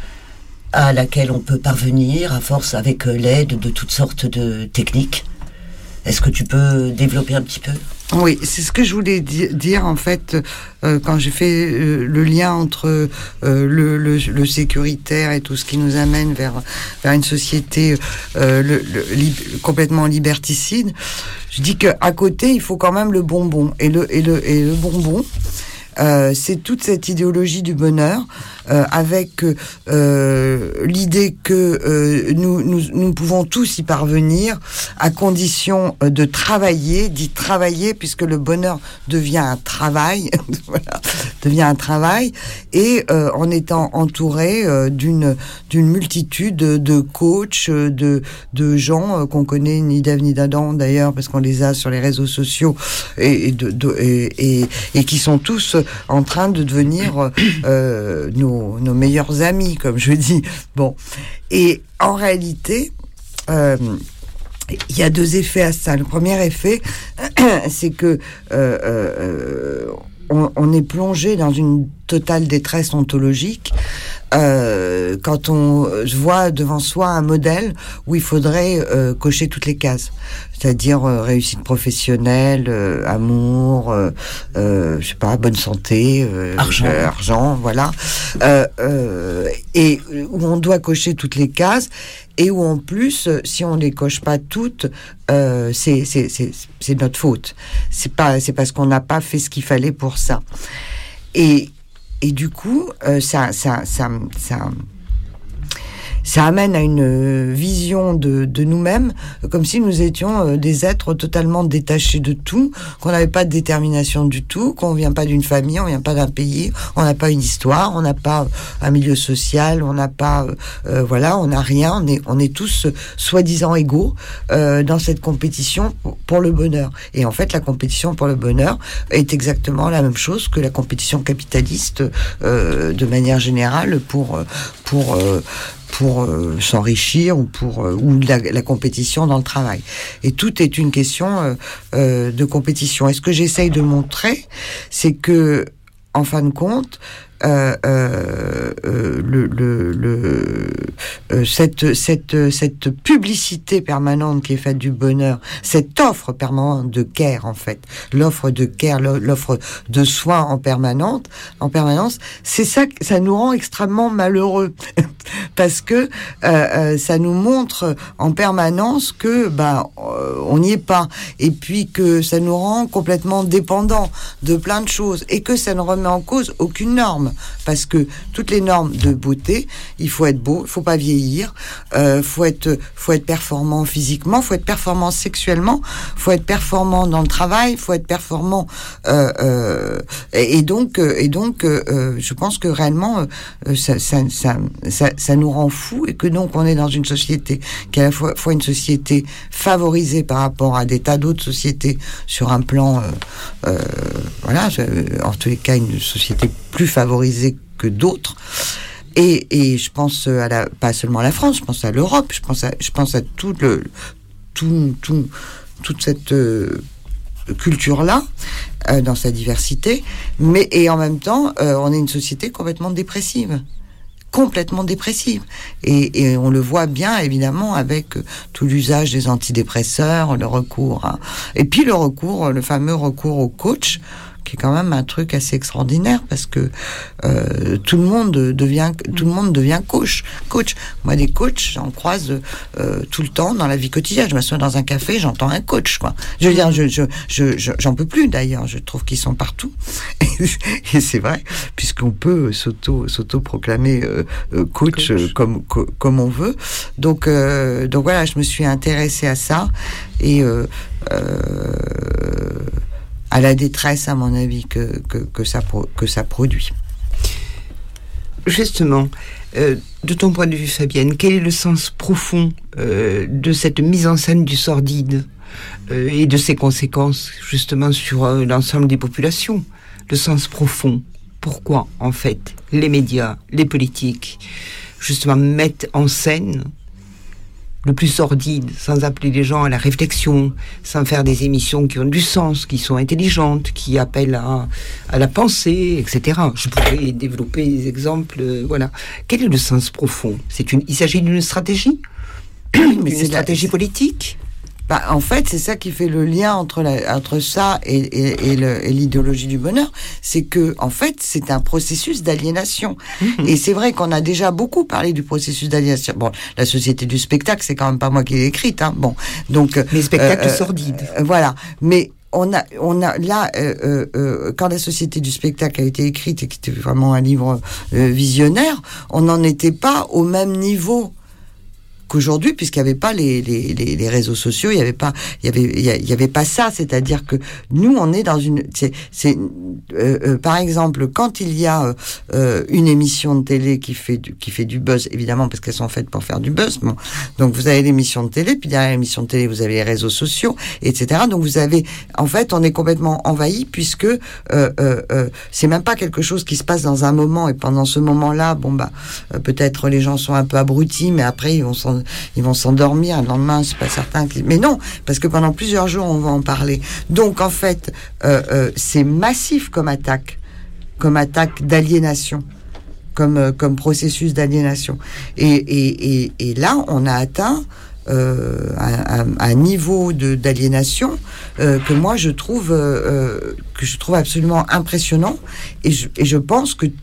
à laquelle on peut parvenir à force avec l'aide de toutes sortes de techniques. Est-ce que tu peux développer un petit peu ? Oui, c'est ce que je voulais di- dire en fait euh, quand j'ai fait euh, le lien entre euh, le, le, le sécuritaire et tout ce qui nous amène vers vers une société euh, le, le, li- complètement liberticide. Je dis que à côté il faut quand même le bonbon, et le et le et le bonbon. Euh, c'est toute cette idéologie du bonheur euh, avec euh, l'idée que euh, nous, nous, nous pouvons tous y parvenir à condition euh, de travailler, d'y travailler, puisque le bonheur devient un travail, voilà, devient un travail, et euh, en étant entouré euh, d'une d'une multitude de coachs, de de gens euh, qu'on connaît ni d'Ève ni d'Adam d'ailleurs, parce qu'on les a sur les réseaux sociaux, et et, de, de, et, et, et qui sont tous en train de devenir euh, nos, nos meilleurs amis, comme je dis. Bon, et en réalité, euh, il y a deux effets à ça. Le premier effet, c'est que euh, euh, on, on est plongé dans une totale détresse ontologique euh, quand on voit devant soi un modèle où il faudrait euh, cocher toutes les cases, c'est-à-dire euh, réussite professionnelle, euh, amour, euh, euh, je sais pas, bonne santé, euh, argent, euh, argent, voilà, euh, euh, et où on doit cocher toutes les cases, et où en plus, si on les coche pas toutes, euh, c'est c'est c'est c'est notre faute. C'est pas c'est parce qu'on n'a pas fait ce qu'il fallait pour ça. Et Et du coup, euh, ça, ça, ça, ça, ça amène à une vision de, de nous-mêmes, comme si nous étions des êtres totalement détachés de tout, qu'on n'avait pas de détermination du tout, qu'on vient pas d'une famille, on vient pas d'un pays, on n'a pas une histoire, on n'a pas un milieu social, on n'a pas, euh, voilà, on n'a rien, on est, on est tous soi-disant égaux euh, dans cette compétition pour, pour le bonheur. Et en fait, la compétition pour le bonheur est exactement la même chose que la compétition capitaliste euh, de manière générale pour pour euh, pour euh, s'enrichir, ou pour euh, ou la, la compétition dans le travail. Et tout est une question euh, euh, de compétition. Et ce que j'essaye de montrer, c'est que, en fin de compte, euh, euh, euh, le, le, le, euh, cette, cette, cette publicité permanente qui est faite du bonheur, cette offre permanente de care, en fait, l'offre de care, l'offre de soins en permanente, en permanence, c'est ça, ça nous rend extrêmement malheureux. Parce que euh, euh, ça nous montre en permanence que bah euh, on n'y est pas, et puis que ça nous rend complètement dépendants de plein de choses, et que ça ne remet en cause aucune norme, parce que toutes les normes de beauté, il faut être beau, il faut pas vieillir, euh, faut être faut être performant physiquement, faut être performant sexuellement, faut être performant dans le travail, faut être performant euh, euh, et, et donc et donc euh, je pense que réellement euh, ça, ça, ça, ça, ça nous rend fous, et que donc on est dans une société qui est à la fois, fois une société favorisée par rapport à des tas d'autres sociétés sur un plan euh, euh, voilà, en tous les cas une société plus favorisée que d'autres. Et, et je pense à la, pas seulement à la France, je pense à l'Europe, je pense à, je pense à tout le, tout, tout, toute cette, euh, culture-là, euh, dans sa diversité, mais et en même temps, euh, on est une société complètement dépressive. complètement dépressive. Et, et on le voit bien, évidemment, avec euh, tout l'usage des antidépresseurs, le recours à... Et puis le recours, le fameux recours au coach, qui est quand même un truc assez extraordinaire, parce que euh, tout le monde devient tout le monde devient coach. Coach. Moi, des coachs, j'en croise euh, tout le temps dans la vie quotidienne. Je m'assois dans un café, j'entends un coach, quoi. Je veux dire, je, je, je, je j'en peux plus d'ailleurs. Je trouve qu'ils sont partout. Et c'est vrai, puisqu'on peut s'auto s'auto-proclamer euh, coach, coach. Euh, comme co- comme on veut. Donc euh, donc voilà, je me suis intéressée à ça et euh, euh, à la détresse, à mon avis, que, que, que, ça, que ça produit. Justement, euh, de ton point de vue, Fabienne, quel est le sens profond euh, de cette mise en scène du sordide euh, et de ses conséquences, justement, sur euh, l'ensemble des populations? Le sens profond. Pourquoi, en fait, les médias, les politiques, justement, mettent en scène le plus sordide, sans appeler les gens à la réflexion, sans faire des émissions qui ont du sens, qui sont intelligentes, qui appellent à, à la pensée, et cetera. Je pourrais développer des exemples, euh, voilà. Quel est le sens profond? C'est une, il s'agit d'une stratégie, d'une stratégie la, politique. Bah, en fait, c'est ça qui fait le lien entre, la, entre ça et, et, et, le, et l'idéologie du bonheur, c'est que, en fait, c'est un processus d'aliénation. Mmh. Et c'est vrai qu'on a déjà beaucoup parlé du processus d'aliénation. Bon, la société du spectacle, c'est quand même pas moi qui l'ai écrite, hein. Bon, donc les spectacles euh, sordides. Euh, voilà, mais on a, on a là, euh, euh, quand la société du spectacle a été écrite et qui était vraiment un livre euh, visionnaire, on n'en était pas au même niveau qu'aujourd'hui, puisqu'il n'y avait pas les, les, les, les réseaux sociaux, il n'y avait pas, il y avait, il y avait pas ça. C'est-à-dire que nous, on est dans une, c'est, c'est euh, euh, par exemple, quand il y a euh, une émission de télé qui fait du, qui fait du buzz, évidemment, parce qu'elles sont faites pour faire du buzz. Bon, donc vous avez l'émission de télé, puis derrière l'émission de télé, vous avez les réseaux sociaux, et cetera. Donc vous avez, en fait, on est complètement envahi, puisque euh, euh, euh, c'est même pas quelque chose qui se passe dans un moment, et pendant ce moment-là, bon bah, euh, peut-être les gens sont un peu abrutis, mais après ils vont s'en ils vont s'endormir, le lendemain, c'est pas certain qu'ils... Mais non, parce que pendant plusieurs jours, on va en parler. Donc, en fait, euh, euh, c'est massif comme attaque, comme attaque d'aliénation, comme, euh, comme processus d'aliénation. Et, et, et, et là, on a atteint euh, un, un, un niveau de, d'aliénation euh, que moi, je trouve, euh, que je trouve absolument impressionnant. Et je, et je pense que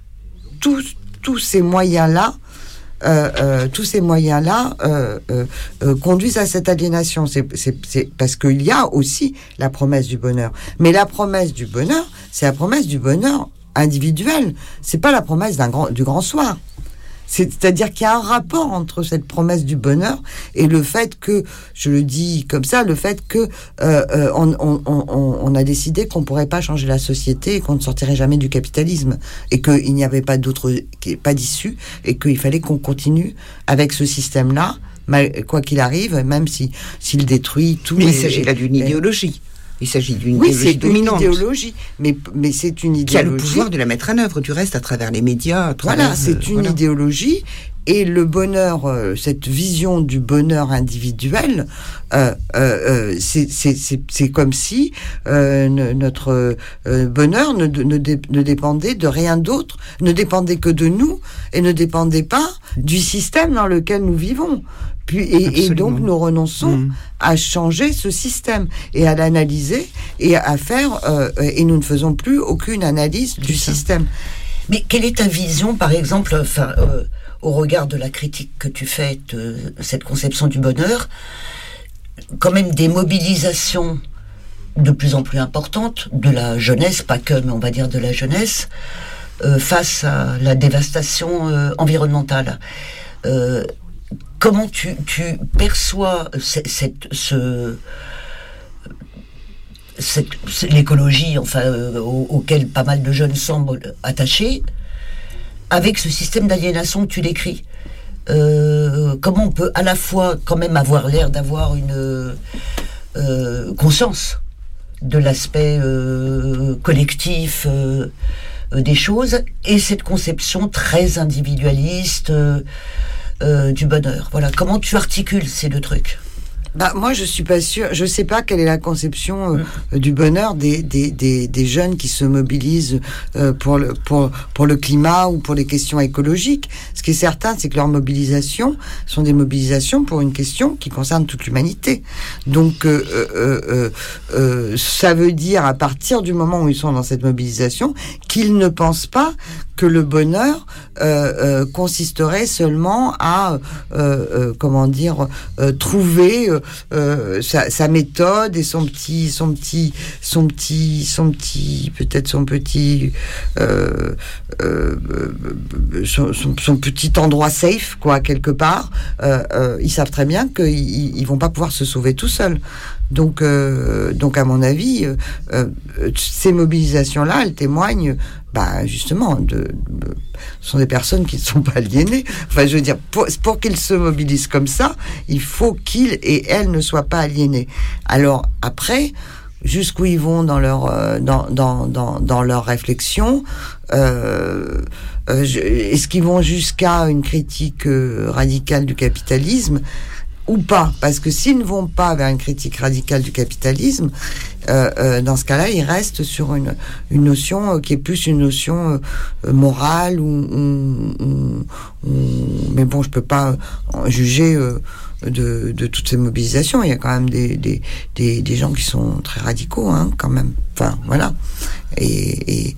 tous, tous ces moyens-là, Euh, euh, tous ces moyens-là euh, euh, euh, conduisent à cette aliénation. C'est, c'est, c'est parce qu'il y a aussi la promesse du bonheur. Mais la promesse du bonheur, c'est la promesse du bonheur individuel. C'est pas la promesse d'un grand, du grand soir. C'est, c'est-à-dire qu'il y a un rapport entre cette promesse du bonheur et le fait que, je le dis comme ça, le fait que euh, euh, on, on, on, on a décidé qu'on pourrait pas changer la société et qu'on ne sortirait jamais du capitalisme et qu'il n'y avait pas d'autre, pas d'issue et qu'il fallait qu'on continue avec ce système-là, quoi qu'il arrive, même si s'il détruit tout. Mais et, il s'agit là d'une idéologie. Il s'agit d'une oui, idéologie c'est dominante. Une idéologie, mais, mais c'est une idéologie. Qui a le pouvoir de la mettre en œuvre, du reste, à travers les médias. À travers, voilà, c'est euh, une voilà. idéologie. Et le bonheur, euh, cette vision du bonheur individuel, euh, euh, c'est, c'est, c'est, c'est comme si euh, ne, notre euh, bonheur ne, ne, ne dépendait de rien d'autre, ne dépendait que de nous, et ne dépendait pas du système dans lequel nous vivons. Puis, et, et donc nous renonçons mmh. à changer ce système et à l'analyser et à faire euh, et nous ne faisons plus aucune analyse du ça. système. Mais quelle est ta vision, par exemple, enfin, euh, au regard de la critique que tu fais de cette conception du bonheur, quand même des mobilisations de plus en plus importantes de la jeunesse, pas que, mais on va dire de la jeunesse, euh, face à la dévastation euh, environnementale. Euh, Comment tu, tu perçois cette, cette, ce, cette, l'écologie, enfin, euh, au, auquel pas mal de jeunes semblent attachés, avec ce système d'aliénation que tu décris? euh, Comment on peut à la fois quand même avoir l'air d'avoir une euh, conscience de l'aspect euh, collectif euh, des choses et cette conception très individualiste euh, Euh, du bonheur. Voilà. Comment tu articules ces deux trucs? Bah, moi, je suis pas sûre. Je sais pas quelle est la conception euh, du bonheur des, des, des, des jeunes qui se mobilisent euh, pour, le, pour, pour le climat ou pour les questions écologiques. Ce qui est certain, c'est que leurs mobilisations sont des mobilisations pour une question qui concerne toute l'humanité. Donc, euh, euh, euh, euh, ça veut dire, à partir du moment où ils sont dans cette mobilisation, qu'ils ne pensent pas que le bonheur euh, euh, consisterait seulement à, euh, euh, comment dire, euh, trouver euh, euh, sa, sa méthode et son petit, son petit, son petit, son petit, peut-être son petit, euh, euh, son, son, son petit endroit safe, quoi, quelque part. Euh, euh, ils savent très bien qu'ils ils vont pas pouvoir se sauver tout seuls. Donc, euh, donc à mon avis, euh, euh, ces mobilisations-là, elles témoignent, bah, justement, de, de, ce sont des personnes qui ne sont pas aliénées. Enfin, je veux dire, pour, pour qu'ils se mobilisent comme ça, il faut qu'ils et elles ne soient pas aliénés. Alors, après, jusqu'où ils vont dans leur, euh, dans, dans, dans, dans leur réflexion, euh, euh, je, est-ce qu'ils vont jusqu'à une critique euh, radicale du capitalisme ou pas, parce que s'ils ne vont pas vers une critique radicale du capitalisme, euh, euh, dans ce cas-là, ils restent sur une, une notion euh, qui est plus une notion euh, morale, ou, ou, ou, ou, mais bon, je peux pas euh, juger euh, de, de toutes ces mobilisations. Il y a quand même des, des, des, des gens qui sont très radicaux, hein, quand même. Enfin, voilà. Et, et,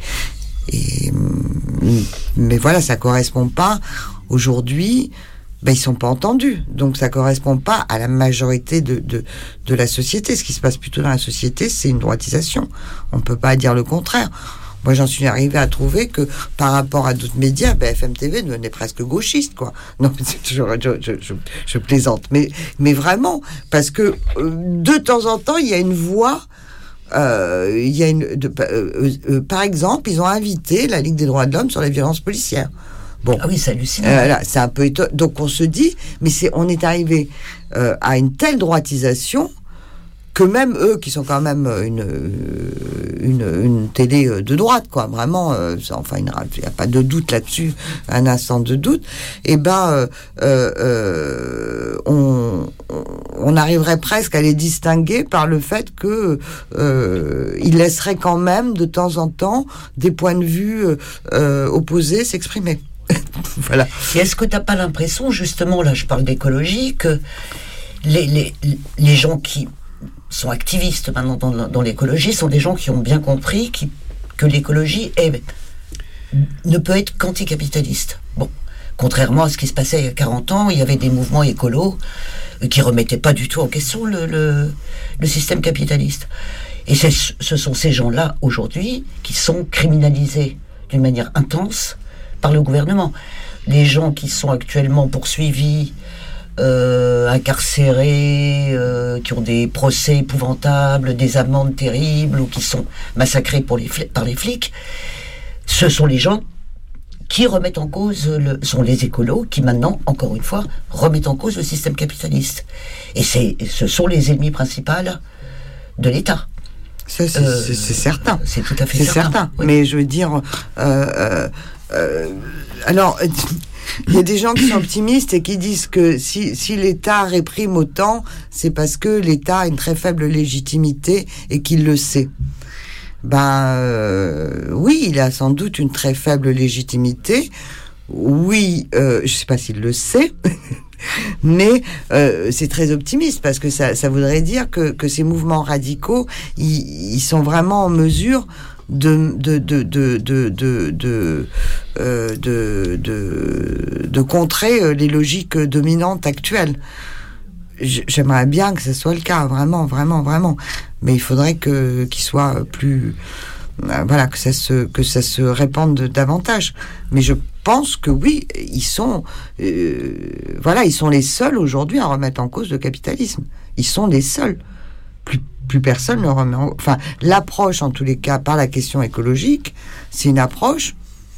et mais voilà, ça correspond pas aujourd'hui. Ben, ils sont pas entendus. Donc, ça correspond pas à la majorité de, de, de la société. Ce qui se passe plutôt dans la société, c'est une droitisation. On peut pas dire le contraire. Moi, j'en suis arrivé à trouver que, par rapport à d'autres médias, ben, F M T V devenait presque gauchiste, quoi. Non, je, je, je, je, je plaisante. Mais, mais vraiment, parce que, de temps en temps, il y a une voix, euh, il y a une, de, euh, euh, par exemple, ils ont invité la Ligue des droits de l'homme sur les violences policières. Bon. Ah oui, c'est hallucinant. Euh, là, c'est un peu étonnant. Donc on se dit, mais c'est, on est arrivé euh, à une telle droitisation que même eux, qui sont quand même une une, une télé de droite, quoi, vraiment, euh, enfin, il n'y a pas de doute là-dessus, un instant de doute. Et ben, euh, euh, on, on arriverait presque à les distinguer par le fait que euh, ils laisseraient quand même de temps en temps des points de vue euh, opposés s'exprimer. Voilà. Et est-ce que tu n'as pas l'impression, justement, là je parle d'écologie, que les, les, les gens qui sont activistes maintenant dans, dans l'écologie sont des gens qui ont bien compris qui, que l'écologie est, ne peut être qu'anticapitaliste. Bon, contrairement à ce qui se passait il y a quarante ans, il y avait des mouvements écolos qui remettaient pas du tout en question le, le, le système capitaliste. Et c'est, ce sont ces gens-là, aujourd'hui, qui sont criminalisés d'une manière intense par le gouvernement. Les gens qui sont actuellement poursuivis, euh, incarcérés, euh, qui ont des procès épouvantables, des amendes terribles, ou qui sont massacrés pour les fl- par les flics, ce sont les gens qui remettent en cause, le, sont les écolos qui maintenant, encore une fois, remettent en cause le système capitaliste. Et c'est, ce sont les ennemis principaux de l'État. Ça, c'est, euh, c'est, c'est certain. C'est tout à fait c'est certain. certain. Oui. Mais je veux dire, euh, euh, euh, alors, il y a des gens qui sont optimistes et qui disent que si, si l'État réprime autant, c'est parce que l'État a une très faible légitimité et qu'il le sait. Ben euh, oui, il a sans doute une très faible légitimité. Oui, euh, je sais pas s'il le sait. Mais euh, c'est très optimiste parce que ça, ça voudrait dire que, que ces mouvements radicaux, ils, ils sont vraiment en mesure de de de de de de de, euh, de, de, de contrer les logiques dominantes actuelles. J'aimerais bien que ce soit le cas, vraiment, vraiment, vraiment. Mais il faudrait que qu'il soit plus, euh, voilà, que ça se que ça se répande davantage. Mais je pense que oui, ils sont, euh, voilà, ils sont les seuls aujourd'hui à remettre en cause le capitalisme. Ils sont les seuls. Plus plus personne ne remet en... Enfin, l'approche, en tous les cas, par la question écologique, c'est une approche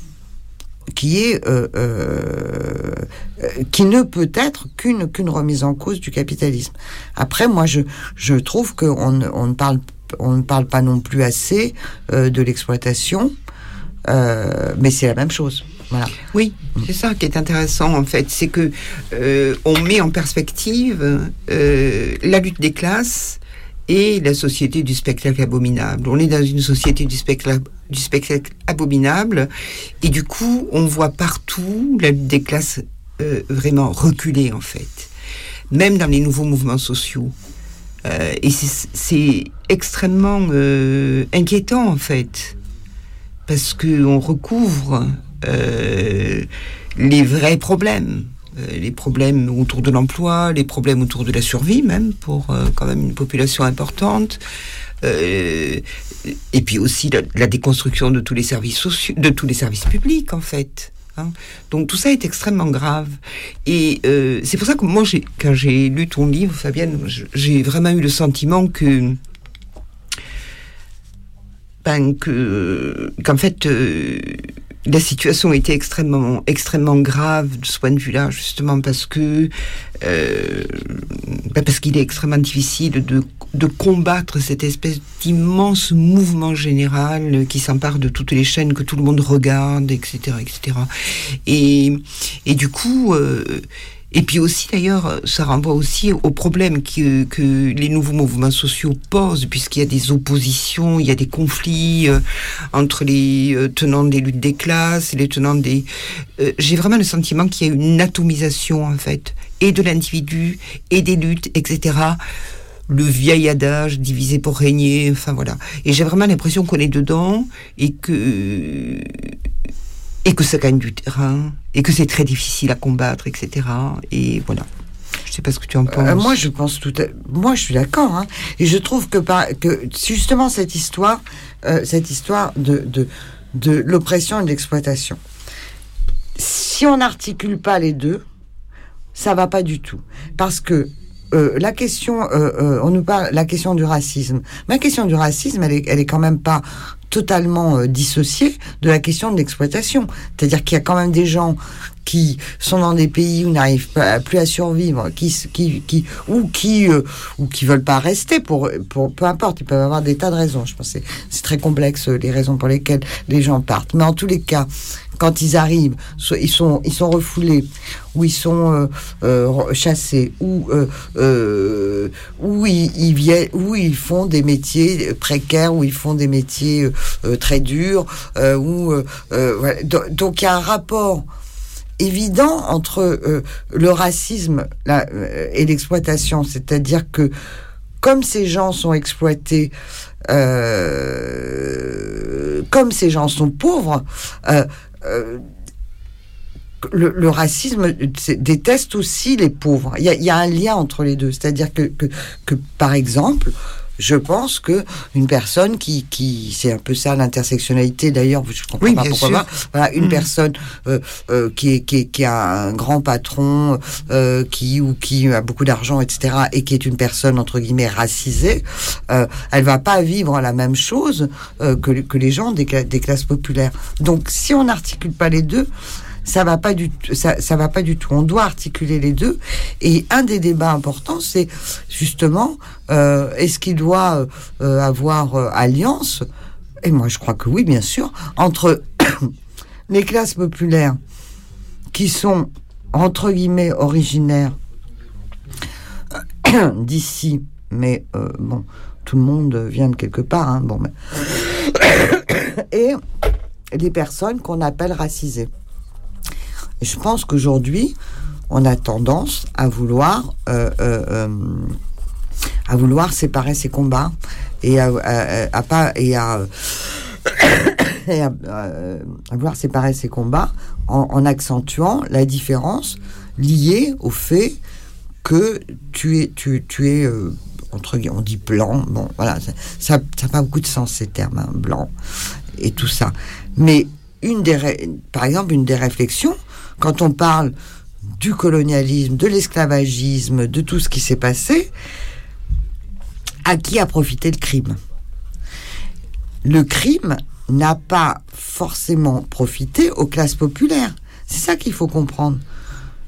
qui est euh, euh, qui ne peut être qu'une qu'une remise en cause du capitalisme. Après, moi, je je trouve que on on ne parle on ne parle pas non plus assez euh, de l'exploitation, euh, mais c'est la même chose. Voilà. Oui, c'est ça qui est intéressant en fait, c'est que euh, on met en perspective euh, la lutte des classes et la société du spectacle abominable. On est dans une société du spectacle, du spectacle abominable, et du coup, on voit partout la lutte des classes euh, vraiment reculer en fait, même dans les nouveaux mouvements sociaux. Euh, et c'est, c'est extrêmement euh, inquiétant en fait, parce que on recouvre Euh, les vrais problèmes, euh, les problèmes autour de l'emploi, les problèmes autour de la survie même, pour euh, quand même une population importante, euh, et puis aussi la, la déconstruction de tous les services sociaux, de tous les services publics en fait. Hein. Donc tout ça est extrêmement grave, et euh, c'est pour ça que moi, j'ai, quand j'ai lu ton livre, Fabienne, j'ai vraiment eu le sentiment que ben, que qu'en fait euh, la situation était extrêmement, extrêmement grave de ce point de vue-là, justement parce que euh, bah parce qu'il est extrêmement difficile de, de combattre cette espèce d'immense mouvement général qui s'empare de toutes les chaînes que tout le monde regarde, et cetera, et cetera. Et, et du coup, euh, et puis aussi d'ailleurs, ça renvoie aussi aux problèmes que, que les nouveaux mouvements sociaux posent, puisqu'il y a des oppositions, il y a des conflits euh, entre les euh, tenants des luttes des classes et les tenants des... Euh, j'ai vraiment le sentiment qu'il y a une atomisation, en fait, et de l'individu, et des luttes, et cetera. Le vieil adage, diviser pour régner, enfin voilà. Et j'ai vraiment l'impression qu'on est dedans, et que... et que ça gagne du terrain, et que c'est très difficile à combattre, et cetera. Et voilà. Je sais pas ce que tu en penses. Euh, moi, je pense tout. À... Moi, je suis d'accord. Hein. Et je trouve que, par... que justement cette histoire, euh, cette histoire de de de l'oppression et de l'exploitation. Si on n'articule pas les deux, ça va pas du tout. Parce que euh, la question, euh, euh, on nous parle, la question du racisme. Mais la question du racisme, elle est, elle est quand même pas totalement euh, dissociée de la question de l'exploitation. C'est-à-dire qu'il y a quand même des gens qui sont dans des pays où n'arrivent pas, plus à survivre, qui, qui, qui, ou qui, euh, ou qui veulent pas rester pour, pour, peu importe, ils peuvent avoir des tas de raisons. Je pense que c'est, c'est très complexe, les raisons pour lesquelles les gens partent. Mais en tous les cas, quand ils arrivent, soit ils sont, ils sont refoulés, ou ils sont euh, euh, chassés, ou euh, euh, ou ils, ils viennent, ou ils font des métiers précaires, ou ils font des métiers euh, très durs, euh, ou euh, euh, voilà. Donc il y a un rapport évident entre euh, le racisme là, euh, et l'exploitation, c'est-à-dire que comme ces gens sont exploités, euh, comme ces gens sont pauvres, euh, euh, le, le racisme déteste aussi les pauvres. Il y a, il y a un lien entre les deux, c'est-à-dire que, que, que par exemple, je pense que une personne qui, qui c'est un peu ça l'intersectionnalité d'ailleurs, je comprends oui, pas pourquoi pas, voilà, une mmh. personne euh, euh, qui, est, qui, est, qui a un grand patron, euh, qui ou qui a beaucoup d'argent, et cetera, et qui est une personne entre guillemets racisée, euh, elle va pas vivre la même chose euh, que, que les gens des, des classes populaires. Donc si on n'articule pas les deux, ça va pas du tout, ça, ça va pas du tout. On doit articuler les deux. Et un des débats importants, c'est justement, euh, est-ce qu'il doit euh, avoir euh, alliance? Et moi, je crois que oui, bien sûr, entre les classes populaires qui sont entre guillemets originaires d'ici, mais euh, bon, tout le monde vient de quelque part, hein, bon, mais... et les personnes qu'on appelle racisées. Je pense qu'aujourd'hui, on a tendance à vouloir, euh, euh, euh, à vouloir séparer ces combats et à, à, à, à pas et à, et à, euh, à vouloir séparer ces combats en, en accentuant la différence liée au fait que tu es, tu, tu es euh, entre guillemets, on dit blanc. Bon, voilà, ça n'a pas beaucoup de sens ces termes, hein, blanc et tout ça. Mais une des, ré... par exemple, une des réflexions. Quand on parle du colonialisme, de l'esclavagisme, de tout ce qui s'est passé, à qui a profité le crime? Le crime n'a pas forcément profité aux classes populaires. C'est ça qu'il faut comprendre.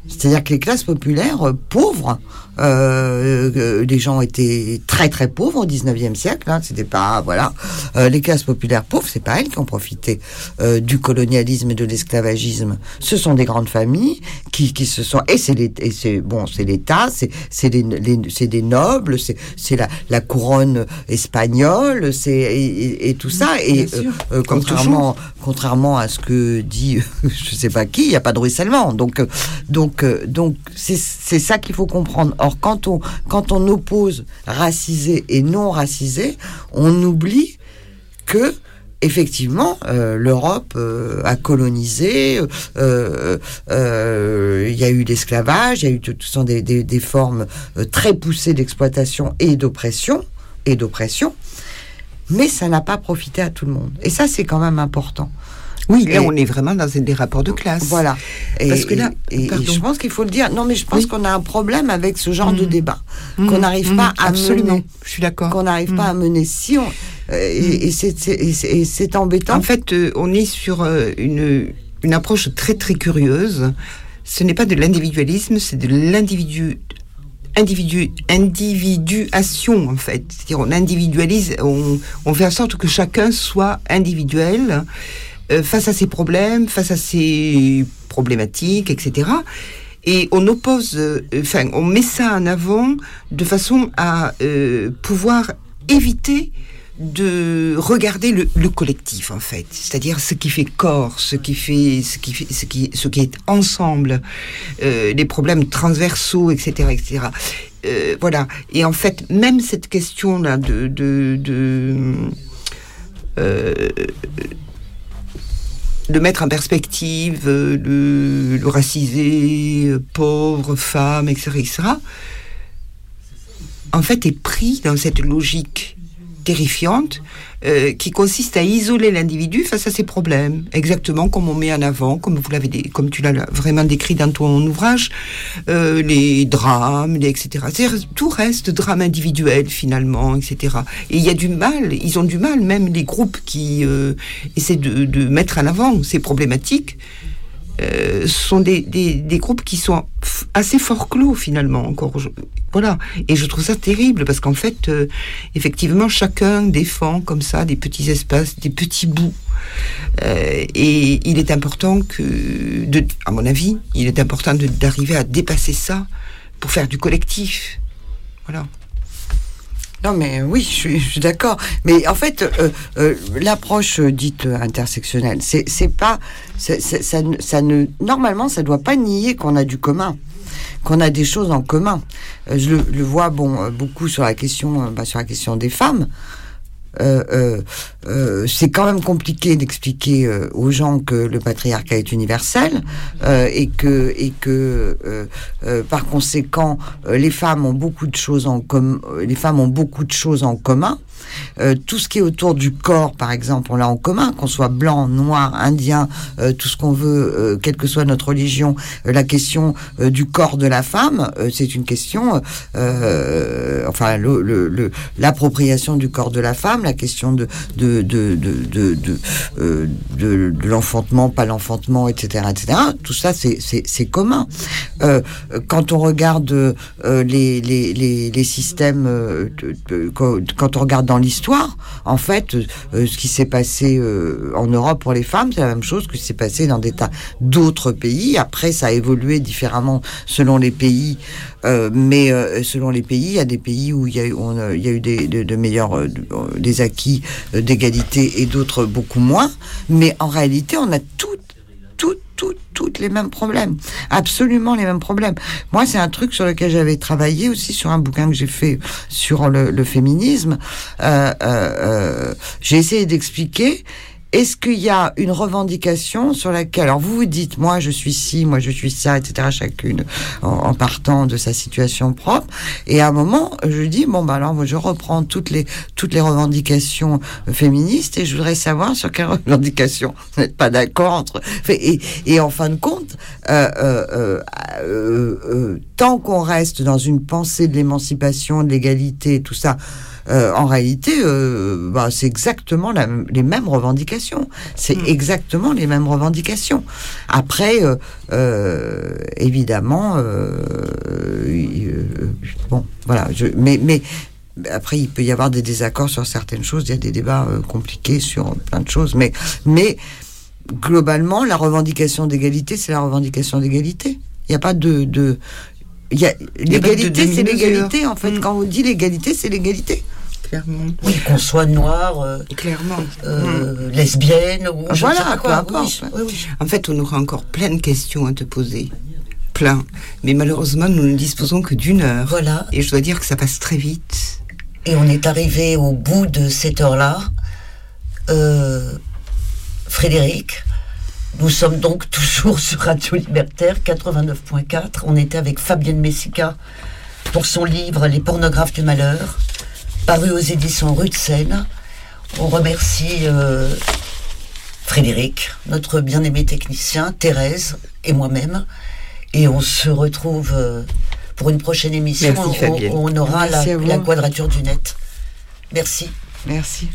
C'est-à-dire que les classes populaires euh, pauvres, euh, euh, les gens étaient très très pauvres au dix-neuvième siècle. Hein, c'était pas voilà, euh, les classes populaires pauvres, c'est pas elles qui ont profité euh, du colonialisme et de l'esclavagisme. Ce sont des grandes familles qui qui se sont et c'est les et c'est bon c'est l'État, c'est c'est les, les c'est des nobles, c'est c'est la la couronne espagnole, c'est et, et, et tout ça et euh, euh, contrairement contrairement à ce que dit je sais pas qui, il y a pas de ruissellement. Donc euh, donc Donc, euh, donc c'est, c'est ça qu'il faut comprendre. Or, quand on, quand on oppose racisé et non racisé, on oublie que, effectivement, euh, l'Europe euh, a colonisé, il euh, euh, y a eu l'esclavage, il y a eu tout, tout sont des, des, des formes euh, très poussées d'exploitation et d'oppression, et d'oppression, mais ça n'a pas profité à tout le monde. Et ça, c'est quand même important. Oui, là, et, on est vraiment dans des rapports de classe. Voilà. Et, Parce que là, et, et je pense qu'il faut le dire. Non, mais je pense oui. qu'on a un problème avec ce genre mmh. de débat mmh. qu'on n'arrive mmh. pas à Absolument. mener. Je suis d'accord. Qu'on n'arrive mmh. pas à mener. Si on euh, et, et, c'est, c'est, et, c'est, et c'est embêtant. En fait, euh, on est sur euh, une une approche très très curieuse. Ce n'est pas de l'individualisme, c'est de l'individu. Individu, individuation en fait, c'est-à-dire on individualise, on, on fait en sorte que chacun soit individuel euh, face à ses problèmes, face à ses problématiques, et cetera. Et on oppose, euh, enfin, on met ça en avant de façon à euh, pouvoir éviter de regarder le, le collectif en fait, c'est-à-dire ce qui fait corps, ce qui fait, ce qui fait, ce qui, ce qui est ensemble, euh, les problèmes transversaux, et cetera, et cetera. Euh, voilà. Et en fait, même cette question-là de, de, de, euh, de mettre en perspective euh, le, le racisé, euh, pauvre, femme, et cetera, et cetera, en fait, est pris dans cette logique terrifiante euh, qui consiste à isoler l'individu face à ses problèmes, exactement comme on met en avant, comme vous l'avez, dé- comme tu l'as vraiment décrit dans ton ouvrage, euh, les drames, les, et cetera. C'est-à-dire, tout reste drame individuel finalement, et cetera. Et il y a du mal, ils ont du mal, même les groupes qui euh, essaient de, de mettre en avant ces problématiques. Euh, sont des, des, des groupes qui sont f- assez fort clos finalement encore voilà, et je trouve ça terrible parce qu'en fait euh, effectivement chacun défend comme ça des petits espaces, des petits bouts euh, et il est important que de, à mon avis il est important de, d'arriver à dépasser ça pour faire du collectif, voilà. Non, mais oui, je suis, je suis d'accord. Mais en fait, euh, euh, l'approche dite intersectionnelle, c'est, c'est pas, c'est, c'est, ça, ça ne, normalement, ça doit pas nier qu'on a du commun, qu'on a des choses en commun. Euh, je le, le vois, bon, beaucoup sur la question, bah, sur la question des femmes. Euh, euh, euh, c'est quand même compliqué d'expliquer euh, aux gens que le patriarcat est universel euh, et que et que euh, euh, par conséquent euh, les femmes ont beaucoup de choses en com- les femmes ont beaucoup de choses en commun. Euh, tout ce qui est autour du corps, par exemple, on l'a en commun, qu'on soit blanc, noir, indien, euh, tout ce qu'on veut, euh, quelle que soit notre religion. Euh, la question euh, du corps de la femme, euh, c'est une question, euh, enfin, le, le, le, l'appropriation du corps de la femme, la question de de de de de, de, euh, de, de l'enfantement, pas l'enfantement, et cetera, et cetera. Tout ça, c'est c'est c'est commun. Euh, quand on regarde euh, les les les les systèmes, euh, de, de, quand, quand on regarde dans l'histoire, en fait, euh, ce qui s'est passé euh, en Europe pour les femmes, c'est la même chose que ce qui s'est passé dans des tas d'autres pays. Après, ça a évolué différemment selon les pays, euh, mais euh, selon les pays, il y a des pays où il y a eu, on, euh, il y a eu des, de, de meilleurs, euh, des acquis euh, d'égalité et d'autres beaucoup moins. Mais en réalité, on a toutes, toutes, toutes, toutes les mêmes problèmes, absolument les mêmes problèmes. Moi, c'est un truc sur lequel j'avais travaillé aussi sur un bouquin que j'ai fait sur le, le féminisme. Euh, euh, euh, j'ai essayé d'expliquer. Est-ce qu'il y a une revendication sur laquelle, alors vous vous dites, moi je suis ci, moi je suis ça, et cetera, chacune en, en partant de sa situation propre, et à un moment, je dis, bon bah alors moi je reprends toutes les toutes les revendications féministes et je voudrais savoir sur quelles revendications vous n'êtes pas d'accord entre, et, et en fin de compte, euh, euh, euh, euh, euh, tant qu'on reste dans une pensée de l'émancipation, de l'égalité, tout ça, euh, en réalité, euh, bah, c'est exactement la, les mêmes revendications. C'est mmh. exactement les mêmes revendications. Après, euh, euh, évidemment, euh, euh, bon, voilà. Je, mais, mais après, il peut y avoir des désaccords sur certaines choses. Il y a des débats euh, compliqués sur plein de choses. Mais, mais globalement, la revendication d'égalité, c'est la revendication d'égalité. Il n'y a pas de... de il y a, l'égalité, c'est l'égalité, en fait. Mmh. Quand on dit l'égalité, c'est l'égalité. Clairement. Oui, qu'on soit noir, euh, clairement, euh, mmh. lesbienne, ou je voilà, sais pas quoi. peu importe. Oui, oui. En fait, on aura encore plein de questions à te poser. Plein. Mais malheureusement, nous ne disposons que d'une heure. Voilà. Et je dois dire que ça passe très vite. Et on est arrivé au bout de cette heure-là. Euh, Frédéric, nous sommes donc toujours sur Radio Libertaire quatre-vingt-neuf point quatre. On était avec Fabienne Messica pour son livre Les pornographes du malheur, paru aux éditions Rue de Seine. On remercie euh, Frédéric, notre bien-aimé technicien, Thérèse et moi-même. Et on se retrouve euh, pour une prochaine émission. Merci, où, où on aura la, la quadrature du net. Merci. Merci.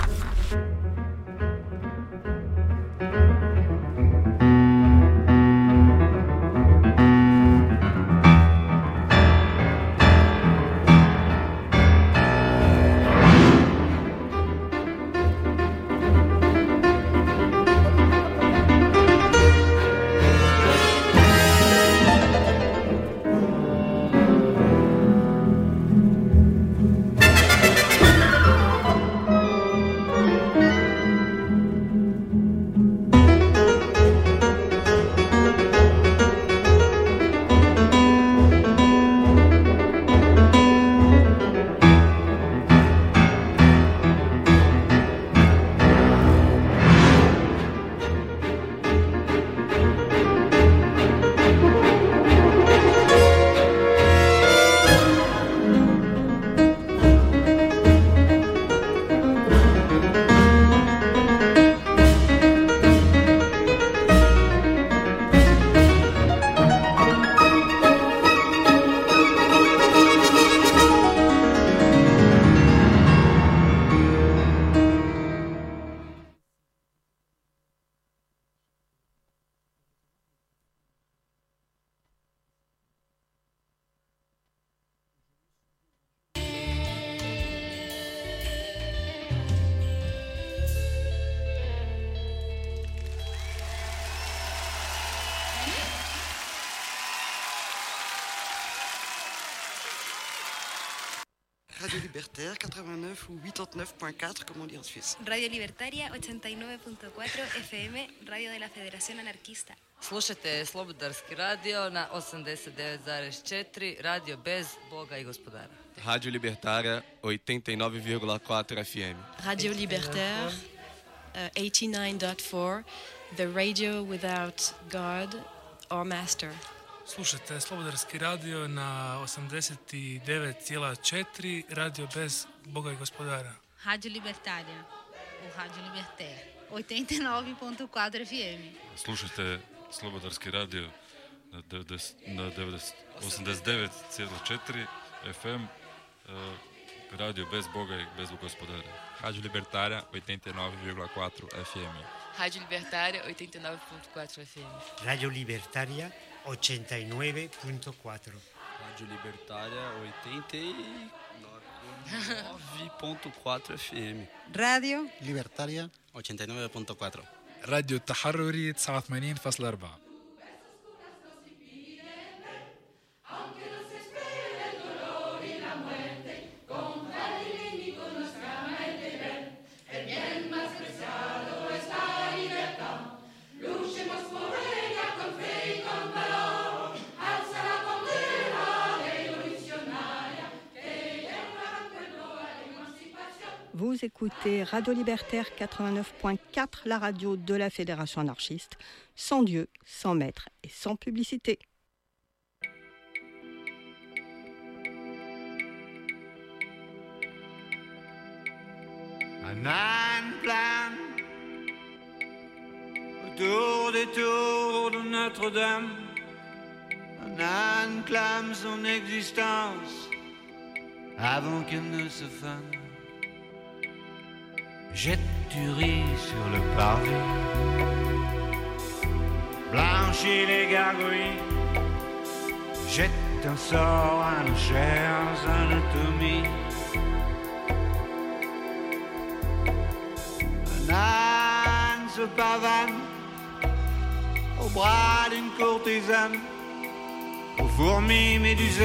Radio Libertaire quatre-vingt-neuf ou quatre-vingt-neuf point quatre, comme on dit en Suisse. Radio Libertaria ochenta y nueve punto cuatro F M, radio de la Federación Anarquista. Slušajte Slobodarski radio na osamdeset devet zarez četiri, radio bez Boga i gospodara. Radio Libertaria oitenta e nove vírgula quatro F M. Radio Libertaire uh, eighty-nine point four, the radio without God or master. Slušajte Slobodarski radio na osamdeset devet zarez četiri, radio bez Boga i gospodara. Radio Libertaria, o Radio Libertaire, oitenta e nove ponto quatro F M. Slušajte Slobodarski radio na, na osamdeset devet zarez četiri F M, uh, radio bez Boga i bez gospodara. Radio Libertaria oitenta e nove vírgula quatro F M. Radio Libertaria oitenta e nove ponto quatro F M. Radio Libertaria ochenta y nueve punto cuatro. Radio Libertaria oitenta e nove ponto quatro F M. Radio Libertaria ochenta y nueve punto cuatro. راديو التحرري تسعة وثمانين فاصلة أربعة. Vous écoutez Radio Libertaire quatre-vingt-neuf point quatre, la radio de la Fédération anarchiste, sans Dieu, sans maître et sans publicité. Un âne plane autour des tours de Notre-Dame. Un âne clame son existence avant qu'elle ne se fane. jette du riz sur le pavé, blanchit les gargouilles, jette un sort à nos chères anatomies. Un âne se pavane au bras d'une courtisane, aux fourmis médusées.